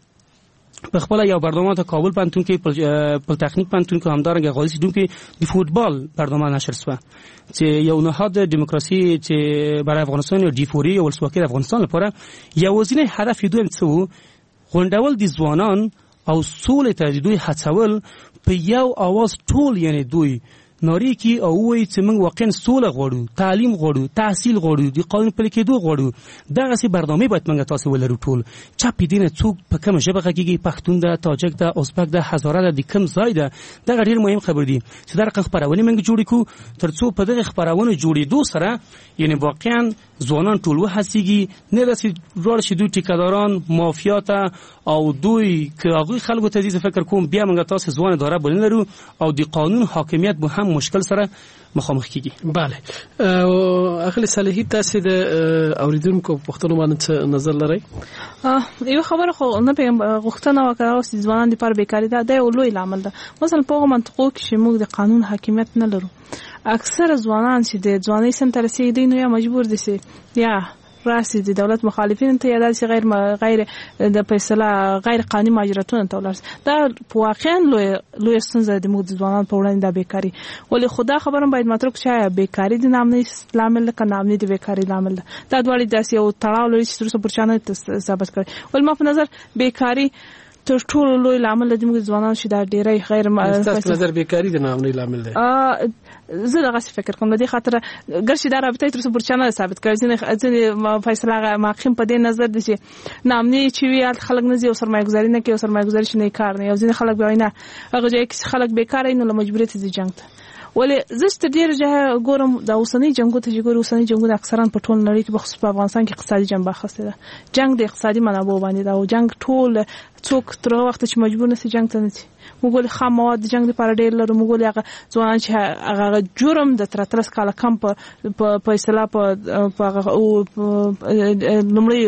په خپل یو برنامه ته کابل پانتون کې په تخنیک پانتون کې همدارنګه غوړی دوم کې د فوتبال برنامه نشر شوه چې یو نهاد دیموکراسي چې برای افغانستان او دیفوري او ولسواکي افغانستان لپاره یوازینی هدف دوی څه غونډول دي ځوانان او سولې ته دوی هڅول په یو اواز ټول یعنی دوی ناری کی او وای چې موږ واقعا سوله غواړو، تعلیم غواړو، تحصیل غواړو، د قانون پلي کېدو غواړو. دغه سي برنامه باید موږ تاسو ولرو ټول. چا پیدینه څوک په کومه ژبه غږیږي، پښتون ده، تاجک ده، ازبک ده، هزاره ده، د کوم ځای ده، دا ډېر مهم خبر دي چې دا رقم خبرونه موږ جوړ کړو ترڅو په دغه خبرونه جوړېدو سره یعنی واقعا ځوانان ټول وهڅیږي، نه راسي جوړ شي دوی ټیکاداران مافیا ته او دوی که هغه خلکو ته دې فکر کوم بیا موږ تاسو ځوان اداره بلنلرو او د قانون حاکمیت به هم مشکل سره مخامخ کیږي. بله اخلي صالحي تاسو د اوریدونکو پښتنو باندې نظر لرئ؟ یو خبره خو نه په غوښتنه وکړه چې ځوانان د پر بیکاری ده د لوی عامل ده. مثلا په منطقو کې چې موږ د قانون حاکمیت نه لرو اکثر ځوانان چې د ځوانۍ سن ته رسېدي نو یا مجبور دي چې یا راسي د دولت مخالفین ته یا داسې غیر غیر د فیصله غیر قانوني ماجراتونه ته ولاړ دا واقعا لوی لوی ستونزه د موږ ځوانان په وړاندې د بیکاری ولې خدا خبرم باید مطرح چې بیکاری د نامني لامل نه نامني د بیکاری لامل دا دواړي داسې یو تړاو لري چې تر څو پرچانه ثابت کړي ول ما په نظر بیکاری تر ټولو لوی لامل د موږ ځوانان چې دا ډیری غیر تاسو نظر بیکاری د نامني لامل دی زه دغه فکر کوم د دې خاطر ګرځي دا رابطه تر څو پرچانه ثابت کړي ځینې فیصله ماقیم په دې نظر دي چې نامني چې وی خلک نه زی او سرمایه گذاري نه کوي او سرمایه گذاري نه کار نه یو ځینې خلک به نه هغه ځای کې خلک بیکار نه له مجبوریت دي جنگ ته ولې زست ډیر جه ګورم د اوسنۍ جنگو ته چې ګورم اوسنۍ جنگونه اکثرا په ټول نړۍ کې بخصوص په افغانستان کې اقتصادي جنبه اخیسته ده جنگ د اقتصادي منابع باندې دا او جنگ ټول څوک تر وخت چې مجبور نشي جنگ ته نه موږ له خام مواد جنگ لپاره ډیر لرو موږ له ځوان چې هغه جرم د ترتلس کال کم په په اصطلاح په او نمړي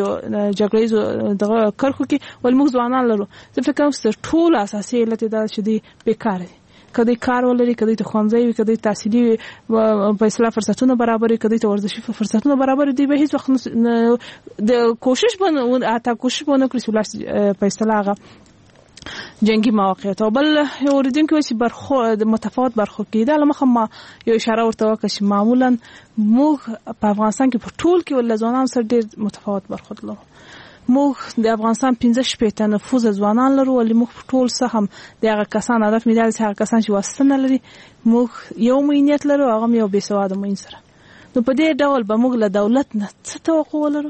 جګړې دغه کرخو کې ول موږ ځوانان لرو زه فکر کوم چې ټول اساسي علت دا چې دی بیکار دي کدی کار ولري کدی ته خوانځي وي کدی تحصیلي په اصطلاح فرصتونه برابر وي کدی ته ورزشي فرصتونه برابر دي به هیڅ وخت د کوشش باندې اته کوشش باندې کړی چې په اصطلاح جنگي مواقع ته بل یو ردونکو چې برخو د متفاوت برخو کې دا لمخه ما یو اشاره ورته وکړ چې معمولا موږ په افغانستان کې په ټول کې ول ځوانان سره ډېر متفاوت برخو لرو موږ د افغانستان پنځه شپږ نفوذ ځوانان لرو ولې موږ ټول څه هم د هغه کسان هدف مې دا هغه کسان چې واسطه لري موږ یو مینیت لرو هغه یو بې سواده مین سره نو په دې ډول به موږ له دولت نه څه توقع ولرو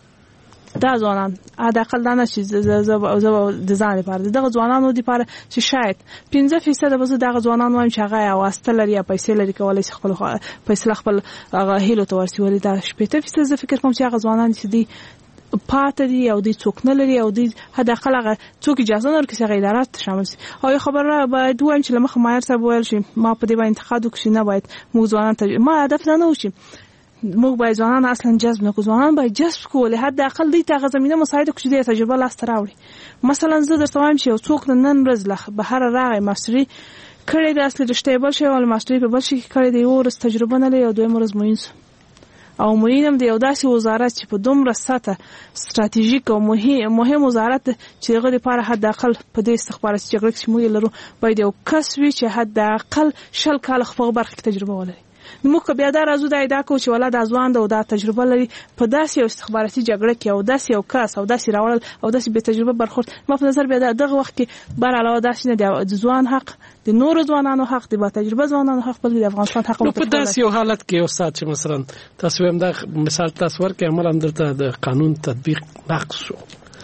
دا ځوانان ادا خلدانه چې زه د ځان لپاره دغه ځوانانو لپاره چې شاید پنځه فیصد به دغه ځوانان وایم چې هغه واسطه لري یا پیسې لري کولای شي خپل پیسې خپل هغه هیلو ته ورسي ولې دا شپږ فیصد زه فکر کوم چې هغه ځوانان چې دي پاتې دي او د څوک نه لري او د حداقل هغه څوک اجازه نه ورکړي چې هغه ادارات شامل شي او خبره باید وایم چې لمخ مایر صاحب ویل شي ما په دې باندې انتقاد وکړي نه باید موږ ځوانان ته ما هدف نه وشي موږ باید ځوانان اصلا جذب نه کوو ځوانان باید جذب کول حداقل د هغه زمينه مساعده کړي د تجربه لاس ته راوړي مثلا زه درته وایم چې یو څوک نن ورځ له بهر راغی ماستری کړي د اصلي رشته بل شي او ماستری په بل شي کړي د یو ورځ تجربه نه لري او دوی مرز موینس او مینم د یو داسې وزارت چې په دومره ساته ستراتیژیک او مهم مهم وزارت چې هغه لپاره حد اقل په دې استخباراتي جګړه کې موږ لرو باید یو کس وي چې حد اقل شل کال خپل برخه تجربه ولري نو موږ بیا دا راځو د ایدا کو چې ولادت ازوان د دا تجربه لري په داسې یو استخباراتي جګړه کې او داسې یو کس او داسې راول او داسې به تجربه برخورد ما په نظر بیا دغه وخت کې بر علاوه داسې نه د ځوان حق د نور ځوانانو حق د با تجربه ځوانانو حق بلکې د افغانستان حق په داسې یو حالت کې استاد چې مثلا تاسو هم دا مثال تاسو ورکې عمل اندرته د قانون تطبیق نقص شو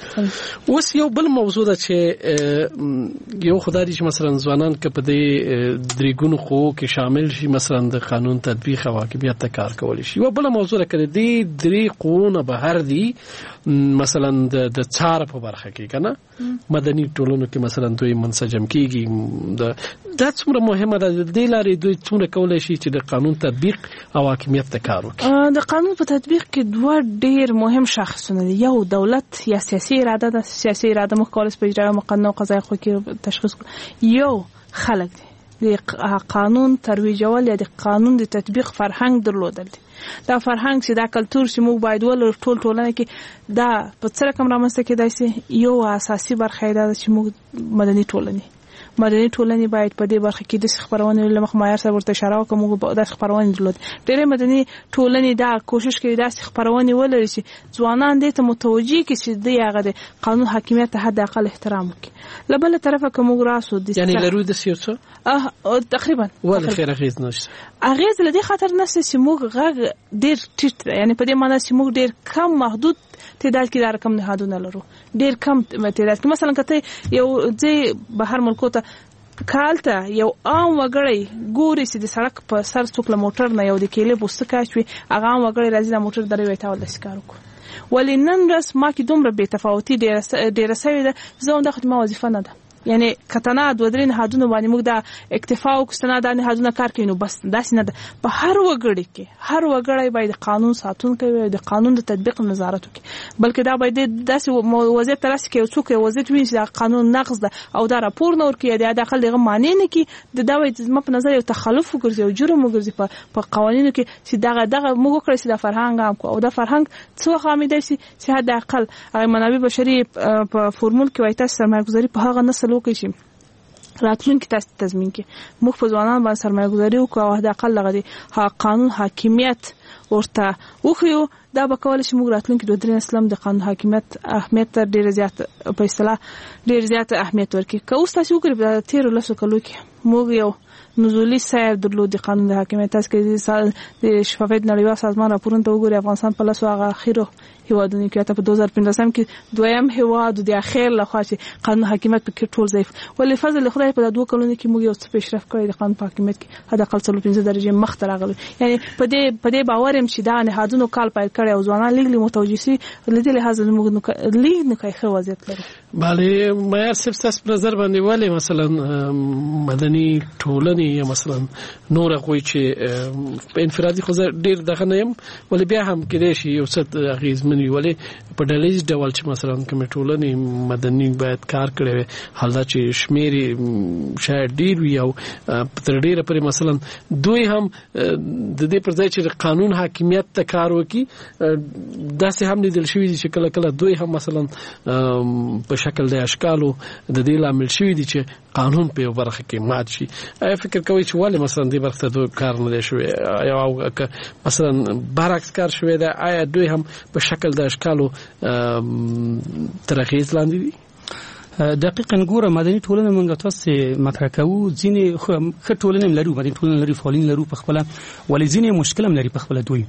اوس یو بل موضوع ده چې یو خدای دې چې مثلا ځوانان کې په دې درېګونو خو کې شامل شي مثلا د قانون تطبیق او واقعیت ته کار کولی شي یو بل موضوع ده کې دې درې قوونه بهر دي مثلا د د څار په برخه کې کنه مدني ټولنو کې مثلا دوی منسجم کیږي د دا څومره مهمه ده د لارې دوی څومره کولای شي چې د قانون تطبیق او حاکمیت ته کار وکړي د قانون په تطبیق کې دوه ډیر مهم شاخصونه دي یو دولت یا سیاسي اراده ده سیاسي اراده مخالف په اجرا مقننه او قضایي خو کې تشخیص یو خلک دي د قانون ترویجول یا د قانون د تطبیق فرهنګ درلودل دي دا فرهنګ چې دا کلچر چې موږ باید ولر ټول ټولنه کې دا په څه رقم رامنځته کېدای شي یو اساسي برخه ده چې موږ مدني ټولنه مدني ټولنې باید په دې برخه کې د خبرونه لمخ معیار سره ورته اشاره وکړو موږ د خبرونه درلود ډېر مدني ټولنې دا کوشش کوي د خبرونه ولري چې ځوانان دې ته متوجي کې چې د هغه د قانون حاکمیت ته حد اقل احترام وکړي لبل طرفه کوم راسو د یعنی لرو د سیاسو اه تقریبا ول خیر غیز نشته اغیز لدی خاطر نشته چې موږ غږ ډېر ټیټ یعنی په دې معنی چې موږ ډېر کم محدود تعداد کې دا رقم نهادونه لرو ډېر کم تعداد کې مثلا کته یو ځای بهر ملکو ته کالته یو عام وګړی ګوري چې د سړک په سر څوک له موټر نه یو د کېلې بوسته کاچوي هغه عام وګړی راځي د موټر درې وایته ول سکار وکړي ولې نن رس ما کې دومره بې تفاوتي ډېر ډېر سوي ده زه هم د خدمت وظیفه نه ده یعنی کتنه د ودرین نهادونو باندې موږ د اکتفا او کستنه د نهادونو کار کوي نو بس داسې نه ده. په هر وګړي کې هر وګړی باید قانون ساتونکی وي، د قانون د تطبیق نظارت وکړي، بلکې دا باید داسې وضعیت ترسي کې څوک وضعیت ویني چې د قانون نقض ده او دا راپور نه ورکړي د داخل دغه معنی نه کې د دا باید زما په نظر یو تخلف وګرځي او جرم وګرځي په په قوانینو کې چې دغه دغه موږ کړی چې د فرهنګ هم او د فرهنګ څو خامې دي چې حد اقل منابع بشري په فورمول کې وایي تاسو سرمایه‌گذاري په هغه نسل وکړي چې راتلونکي تاسو تضمین کې موږ په ځوانان باندې سرمایه‌گذاري وکړو او د اقل لغدي ها قانون حاکمیت ورته وخیو دا به کول شي موږ راتلونکي د درې اسلام د قانون حاکمیت اهمیت ډیر زیات په اصطلاح ډیر زیات اهمیت ورکړي. که اوس تاسو وګورئ په تیر لسو کلو کې موږ یو نزولي سیر درلود د قانون د حاکمیت تاسو کې د شفافیت نړیوال سازمان راپورونه ته وګورئ افغانستان په لسو هغه اخیرو هیوادونو کې ته په دوه هزار پنځم کې دویم هیواد د اخیر لخوا چې قانون حاکمیت په کې ټول ضعیف ولې فضل خدای په دوه کلونو کې موږ یو څه پیشرفت کړی د قانون حاکمیت کې حد اقل څلور پنځه درجه مخ ته راغلی. یعنی په دې په دې باور هم چې دا نهادونو کال پیل کړي او ځوانان لیګلی متوجي سي لدې لحاظ موږ لیګ نه کوي خو وضعیت لري. بله معیار صرف تاسو په نظر باندې ولې مثلا مدني ټولنې یا مثلا نور غوي چې په انفرادي خو ډیر دغه نه يم ولې بیا هم کېدای شي یو څه اغیزمن وي ولې په ډلهیز ډول چې مثلا کوم ټولنې مدني باید کار کړي وي حال دا چې شمیر شاید ډیر وي او تر ډیره پرې مثلا دوی هم د دې پر ځای چې قانون حاکمیت ته کار وکړي داسې هم لیدل شوی دي چې کله کله دوی هم مثلا په شکل د اشکالو د دې لامل شوی دي چې قانون په برخه کې مات شي. فکر کوي چې ولې مثلا دې برخه ته کار نه دی شوی یا مثلا برعکس کار شوی دی آیا دوی هم په شکل د اشکالو ترخیص لاندې دي؟ دقیقاً ګوره مدني ټولنه موږ تاسو مطرح کوو ځینې ښه ټولنه لري مدني ټولنه لري فعالین لرو په خپل ولې ځینې مشکل هم لري په خپل دوی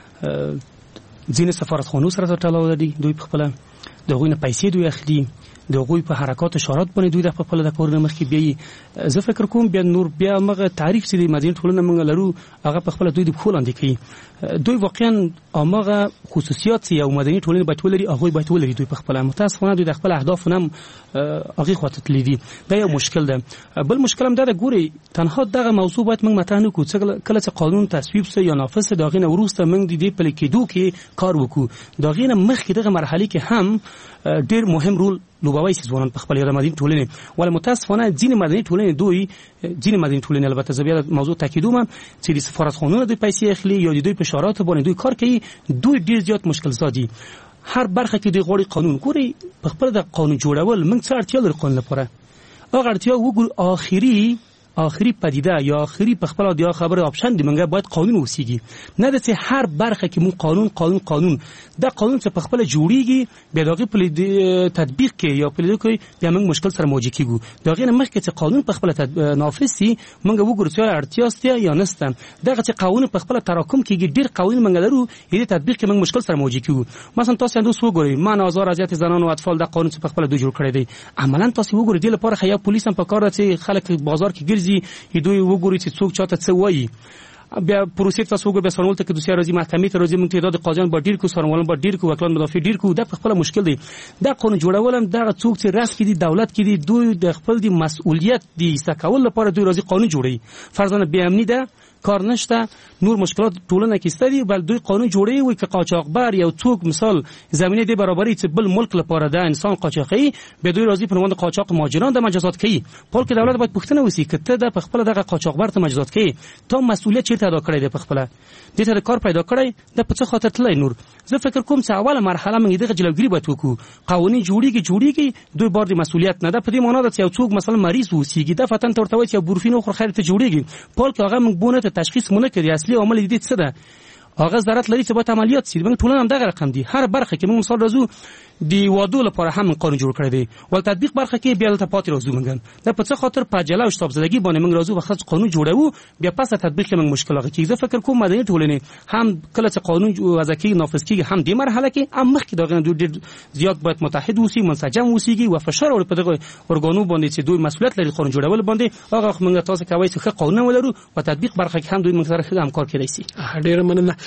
ځینې سفارتخانو سره تړاو لري دوی په خپل دغه نه پیسې دوی اخلي دغه په حرکت اشارات باندې دوی د خپل د کورنه مخ کې بیا زه فکر کوم بیا نور بیا مغه تعریف چې د مدني ټولنه موږ لرو هغه په خپل دوی د خلاندې کوي دوی واقعا امغه خصوصیات یو مدني ټولنه باید ولري هغه باید ولري دوی په خپل متاسفانه دوی د خپل اهداف نم هغه خاطر تللی دا یو مشکل ده. بل مشکل هم دا ګوري تنها دغه موضوع باید موږ مطرح نه کوو کله چې قانون تصویب سي یا نافذ سي دغه نه ورسته موږ د دې په لیکدو کې کار وکړو دغه نه مخکې دغه مرحله کې هم ډیر مهم رول لوبوي چې ځوانان په خپل یاد مدني ټولنه ول متاسفانه ځینې مدني ټولنه دوی ځینې مدني ټولنه البته زبیره موضوع تاکیدوم چې د سفارتخانو د پیسې اخلي یا د دوی په اشارات باندې دوی کار کوي دوی ډیر زیات مشکل زادي هر برخه کې د غوړي قانون ګوري په خپل د قانون جوړول موږ څه اړتیا لري قانون لپاره هغه اړتیا وګور اخري آخري پدیده یا آخري په خپل د خبره آپشن دی منګه باید قانون وسیږي نه د چې هر برخه کې مون قانون قانون قانون دا قانون چې په خپل جوړیږي به دغه په تطبیق کې یا په لید کې بیا موږ مشکل سره مواجه کیږو دغه نه مخکې چې قانون په خپل نافذ سي موږ وګورو چې اړتیا ست یا نسته دغه چې قانون په خپل تراکم کې ډیر قوانین موږ لرو یی تطبیق کې موږ مشکل سره مواجه کیږو مثلا تاسو اندوس وګورئ ما نازار اذیت زنان او اطفال د قانون په خپل دوی جوړ کړی دی عملاً تاسو وګورئ د لپاره خیا پولیس هم په کار چې خلک بازار کې ګرځي دوی وګوري چې څوک چاته څه وایي بیا پروسې تاسو وګورئ به سرول ته کې دوسیه راځي محکمې ته راځي موږ تعداد قاضیان با ډیر کو سرولان با ډیر کو وکیلان مدافع ډیر کو دا خپل مشکل دی دا قانون جوړول هم دا څوک چې راس کې دی دولت کې دی دوی د خپل دی مسؤلیت دی استکول لپاره دوی راځي قانون جوړي فرضاً بی امنی ده کار نشته نور مشکلات ټولنه کې ستدي بل دوی قانون جوړي وي چې قاچاقبر یو څوک مثال زمينه دی برابرۍ چې بل ملک لپاره ده انسان قاچاقي به دوی راځي په وند قاچاق مهاجران د مجازات کوي په کې دولت باید پښتنه وسی کته د خپل دغه قاچاقبر ته مجازات کوي ته مسؤلیت چیرته ادا کړی دی په خپل د ته کار پیدا کړی د په څه خاطر تلای نور زه فکر کوم چې اوله مرحله موږ دغه جلوګری به وکړو قوانين جوړیږي جوړیږي دوی بار د مسؤلیت نه ده په دې معنی ده چې یو څوک مثلا مریض وسیږي د فتن تورته وي چې بورفین خو خیر ته جوړیږي په کې هغه موږ بونه ته تشخیص مونږ کړی اصلي عمل دې څه ده هغه ضرورت لري چې به عملیات شي موږ ټولنه هم دغه رقم دي هر برخه کې موږ مثال راځو دی وادو لپاره هم قانون جوړ کړی دی ول تطبیق برخه کې بیا ته پاتې راځو موږ د په څه خاطر په جلا او شتاب زدګي باندې موږ راځو وخت قانون جوړو بیا پس تطبیق موږ مشکل هغه کې زه فکر کوم مدني ټولنه هم کله چې قانون وضع کې نافذ کیږي هم د مرحله کې هم مخکې دغه دوی زیات باید متحد وسی منسجم وسیږي او فشار ور په دغه ورګانو باندې چې دوی مسؤلیت لري قانون جوړول باندې هغه موږ تاسو کوي چې قانون ولرو او تطبیق برخه کې هم دوی موږ سره همکار کړی شي ډیر مننه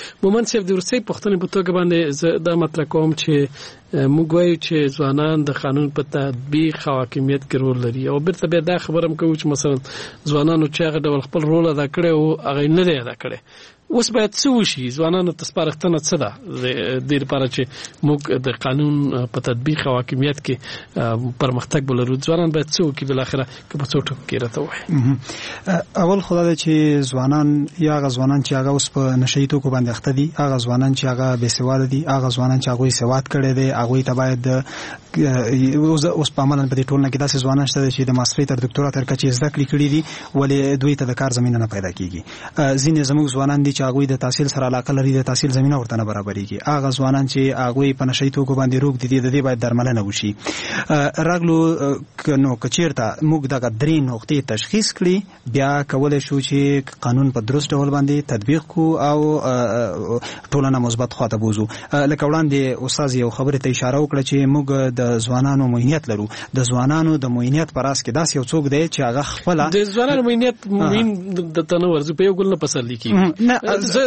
مومن صاحب د ورسې پښتنې په توګه باندې دا مطرح کوم چې موږ وایو چې ځوانان د قانون په تطبیق او حاکمیت کې رول لري او بیرته بیا دا خبره هم کوو چې مثلا ځوانانو چې هغه ډول خپل رول ادا کړی او هغه نه دی ادا کړی. اوس باید څه وشي؟ ځوانانو ته سپارښتنه څه ده د دې لپاره چې موږ د قانون په تطبیق او حاکمیت کې پرمختګ ولرو؟ ځوانان باید څه وکړي بالاخره که په څو ټکو کې راته وایي؟ اول خو دا ده چې ځوانان یا هغه ځوانان چې هغه اوس په نشهیي توکو باندې اخته دي، هغه ځوانان چې هغه بې سواده دي، هغه ځوانان چې هغوی سواد کړی دی، هغوی ته باید اوس په عملاً په دې ټولنه کې داسې ځوانان شته چې د ماسترۍ تر دکتورا تر کچې زده کړې کړي دي ولې دوی ته د کار زمینه نه پیدا کېږي. ځینې زموږ ځوانان دي چې هغوی د تحصیل سره علاقه لري، د تحصیل زمینه ورته نه برابرېږي. هغه ځوانان چې هغوی په نشهیي توکو باندې روږ دي د دې باید درملنه وشي. راغلو نو که چېرته موږ دغه درې نقطې تشخیص کړي بیا کولی شو چې قانون په درست ډول باندې تطبیق کړو او ټولنه مثبت خواته بوزو. لکه وړاندې استاد یو خبرې ته اشاره وکړه چې موږ د ځوانانو معینیت لرو. د ځوانانو د معینیت په راس کې داسې یو څوک دی چې هغه خپله د ځوانانو معینیت معین د تنور زه په یو ګل نه پسرلي کېږي. نه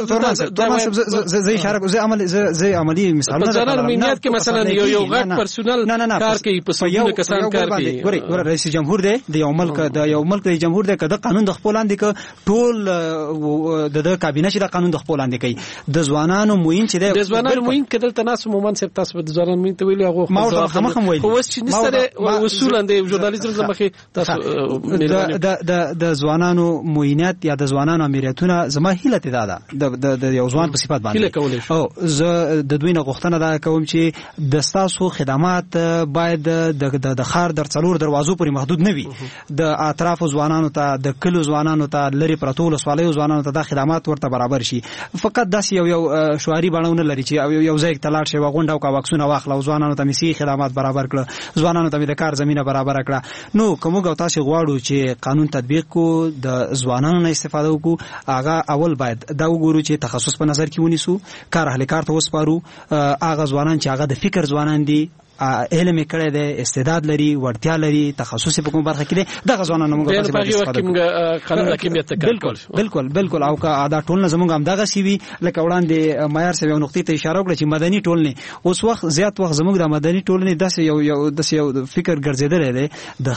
زه اشاره کوم، زه عمل زه عملي مثالونه د ځوانانو معینیت کې مثلا یو یو غټ پرسونل کار کوي، په سیمه کسان کار کوي. ګوري ګوره رئیس جمهور دی د یو ملک د یو ملک د جمهور دی که د قانون د خپل لاندې که ټول د کابینه چې د قانون د خپل لاندې کوي. د ځوانانو معین چې د ځوانانو معین کېدل تناسب مومن صاحب تاسو د ځوانانو معین ته ویلي هغه ما ورته مخ هم ویلي خو اوس چې نستره اصولا د ژورنالیزم زمخه تاسو د د د ځوانانو معینات یا د ځوانانو امریتونه زما هیله ته ده د یو ځوان په صفات باندې او زه د دوی نه غوښتنه ده کوم چې د تاسو خدمات باید د د خار در څلور دروازو پورې محدود نه وي. د اطراف ځوانانو ته، د کلو ځوانانو ته، لري پرتول سوالي ځوانانو ته د خدمات ورته برابر شي. فقط داسې یو یو شعاري بڼونه لري چې یو ځای ته لاړ شي وغونډه او کا واکسونه واخلو ځوانانو ته مسی خدمات برابر کړه، ځوانانو ته د کار زمينه برابر کړه. نو کومه او تاسو غواړو چې قانون تطبیق کو د ځوانانو نه استفاده وکړو، هغه اول باید دا وګورو چې تخصص په نظر کې ونیسو، کار اهل کار ته وسپارو. هغه ځوانان چې هغه د فکر ځوانان دي، علم کړی دی، استعداد لري، وړتیا لري، تخصص په کوم برخه کې دی، دغه ځوانانو موږ په استفاده کوو. قانون حاکمیت ته بالکل بالکل بالکل او که دا ټولنه زموږ هم دغه سی وي. لکه وړاندې معیار صاحب یو نقطې ته اشاره وکړه چې مدني ټولنې اوس وخت زیات وخت زموږ د مدني ټولنې داسې یو یو داسې یو فکر ګرځېدلی دی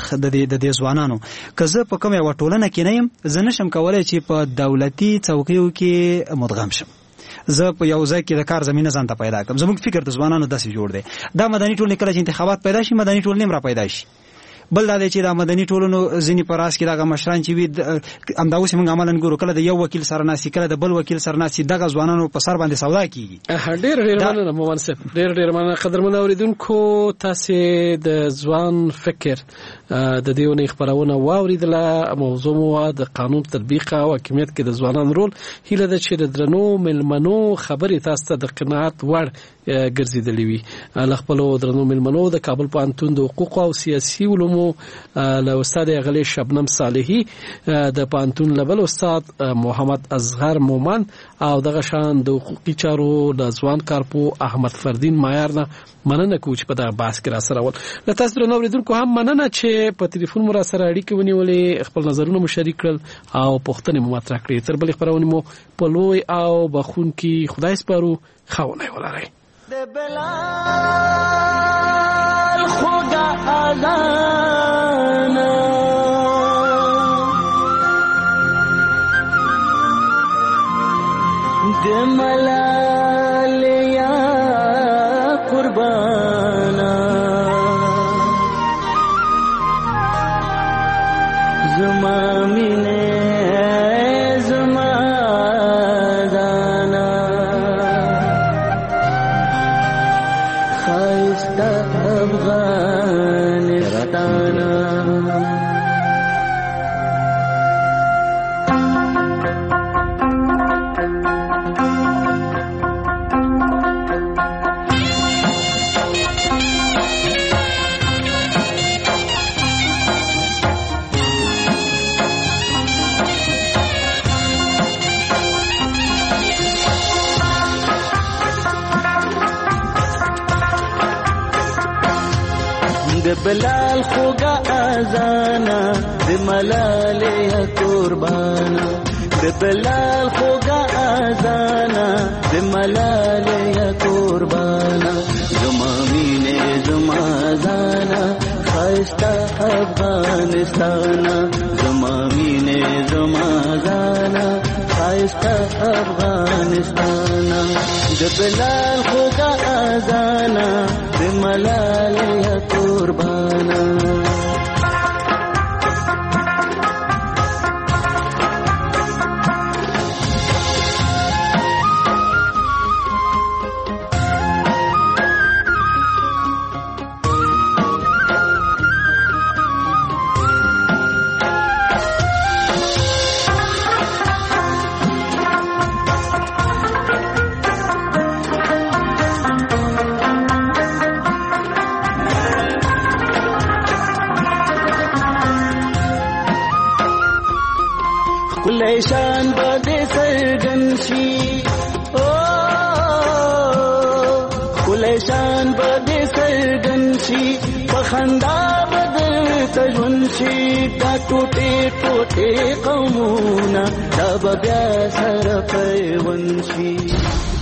د د دې ځوانانو. که زه په کوم یوه ټولنه کې نه یم، زه نشم کولی چې په دولتي څوکیو کې مدغم شم. زه په یو ځای کې د کار زمينه ځان ته پیدا کوم. زموږ فکر د ځوانانو داسې جوړ دی. دا مدني ټولنې کله چې انتخابات پیدا شي، مدني ټولنې هم را پیدا شي. بل دا دی چې د مدني ټولنو ځینې په راس کې دغه مشران چې وي همدا اوس موږ عملاً ګورو، کله د یو وکیل سره ناسي، کله د بل وکیل سره ناسي، دغه ځوانانو په سر باندې سودا کیږي. ډېر ډېر مننه مومن صاحب، ډېر ډېر مننه. قدرمن اوریدونکو، تاسو د ځوان فکر د دیونه خبرونه واوریدله. موضوع مو د قانون تطبیق او حاکمیت کې د ځوانانو رول. هیله ده چې د درنو ملمنو خبرې تاسو ته د قناعت وړ ګرځیدلې وي. له خپل درنو ملمنو د کابل پوهنتون د حقوق او سیاسي علومو له استاد غلی شبنم صالحي، د پوهنتون لبل استاد محمد اصغر مومن او دغه شان د حقوقي چارو د ځوان کارپو احمد فردین معیار نه مننه کوم چې په دغه بحث کې را سره ول. له تاسو درنو اوریدونکو هم مننه چې په ټلیفون مو را سره اړیکې ونیولې، خپل نظرونه مو شریک کړل او پوښتنې مو مطرح کړې. تر بلې خبرونه مو په لوی او بخونکي خدای سپارو. خاونای ولرئ. د بلال خوږه اذان د ملال یا قربانا زما مینه زما دانا خایسته افغانستانا. د بلال خوږه اذانا د ملالې قربانا د بلال خوږه اذانا د ملالۍ قربانا زما مینې زما ځانا ښایسته افغانستانه زما مینې زما ځانا ښایسته افغانستانه د بلال خوږه اذانا د ملالۍ قربانا شان بده سرګن شي او کلیشان بده سرګن شي په خندا بده تجون شي دا ټوټه ټوټه قومونه دا بیا سره پیون شي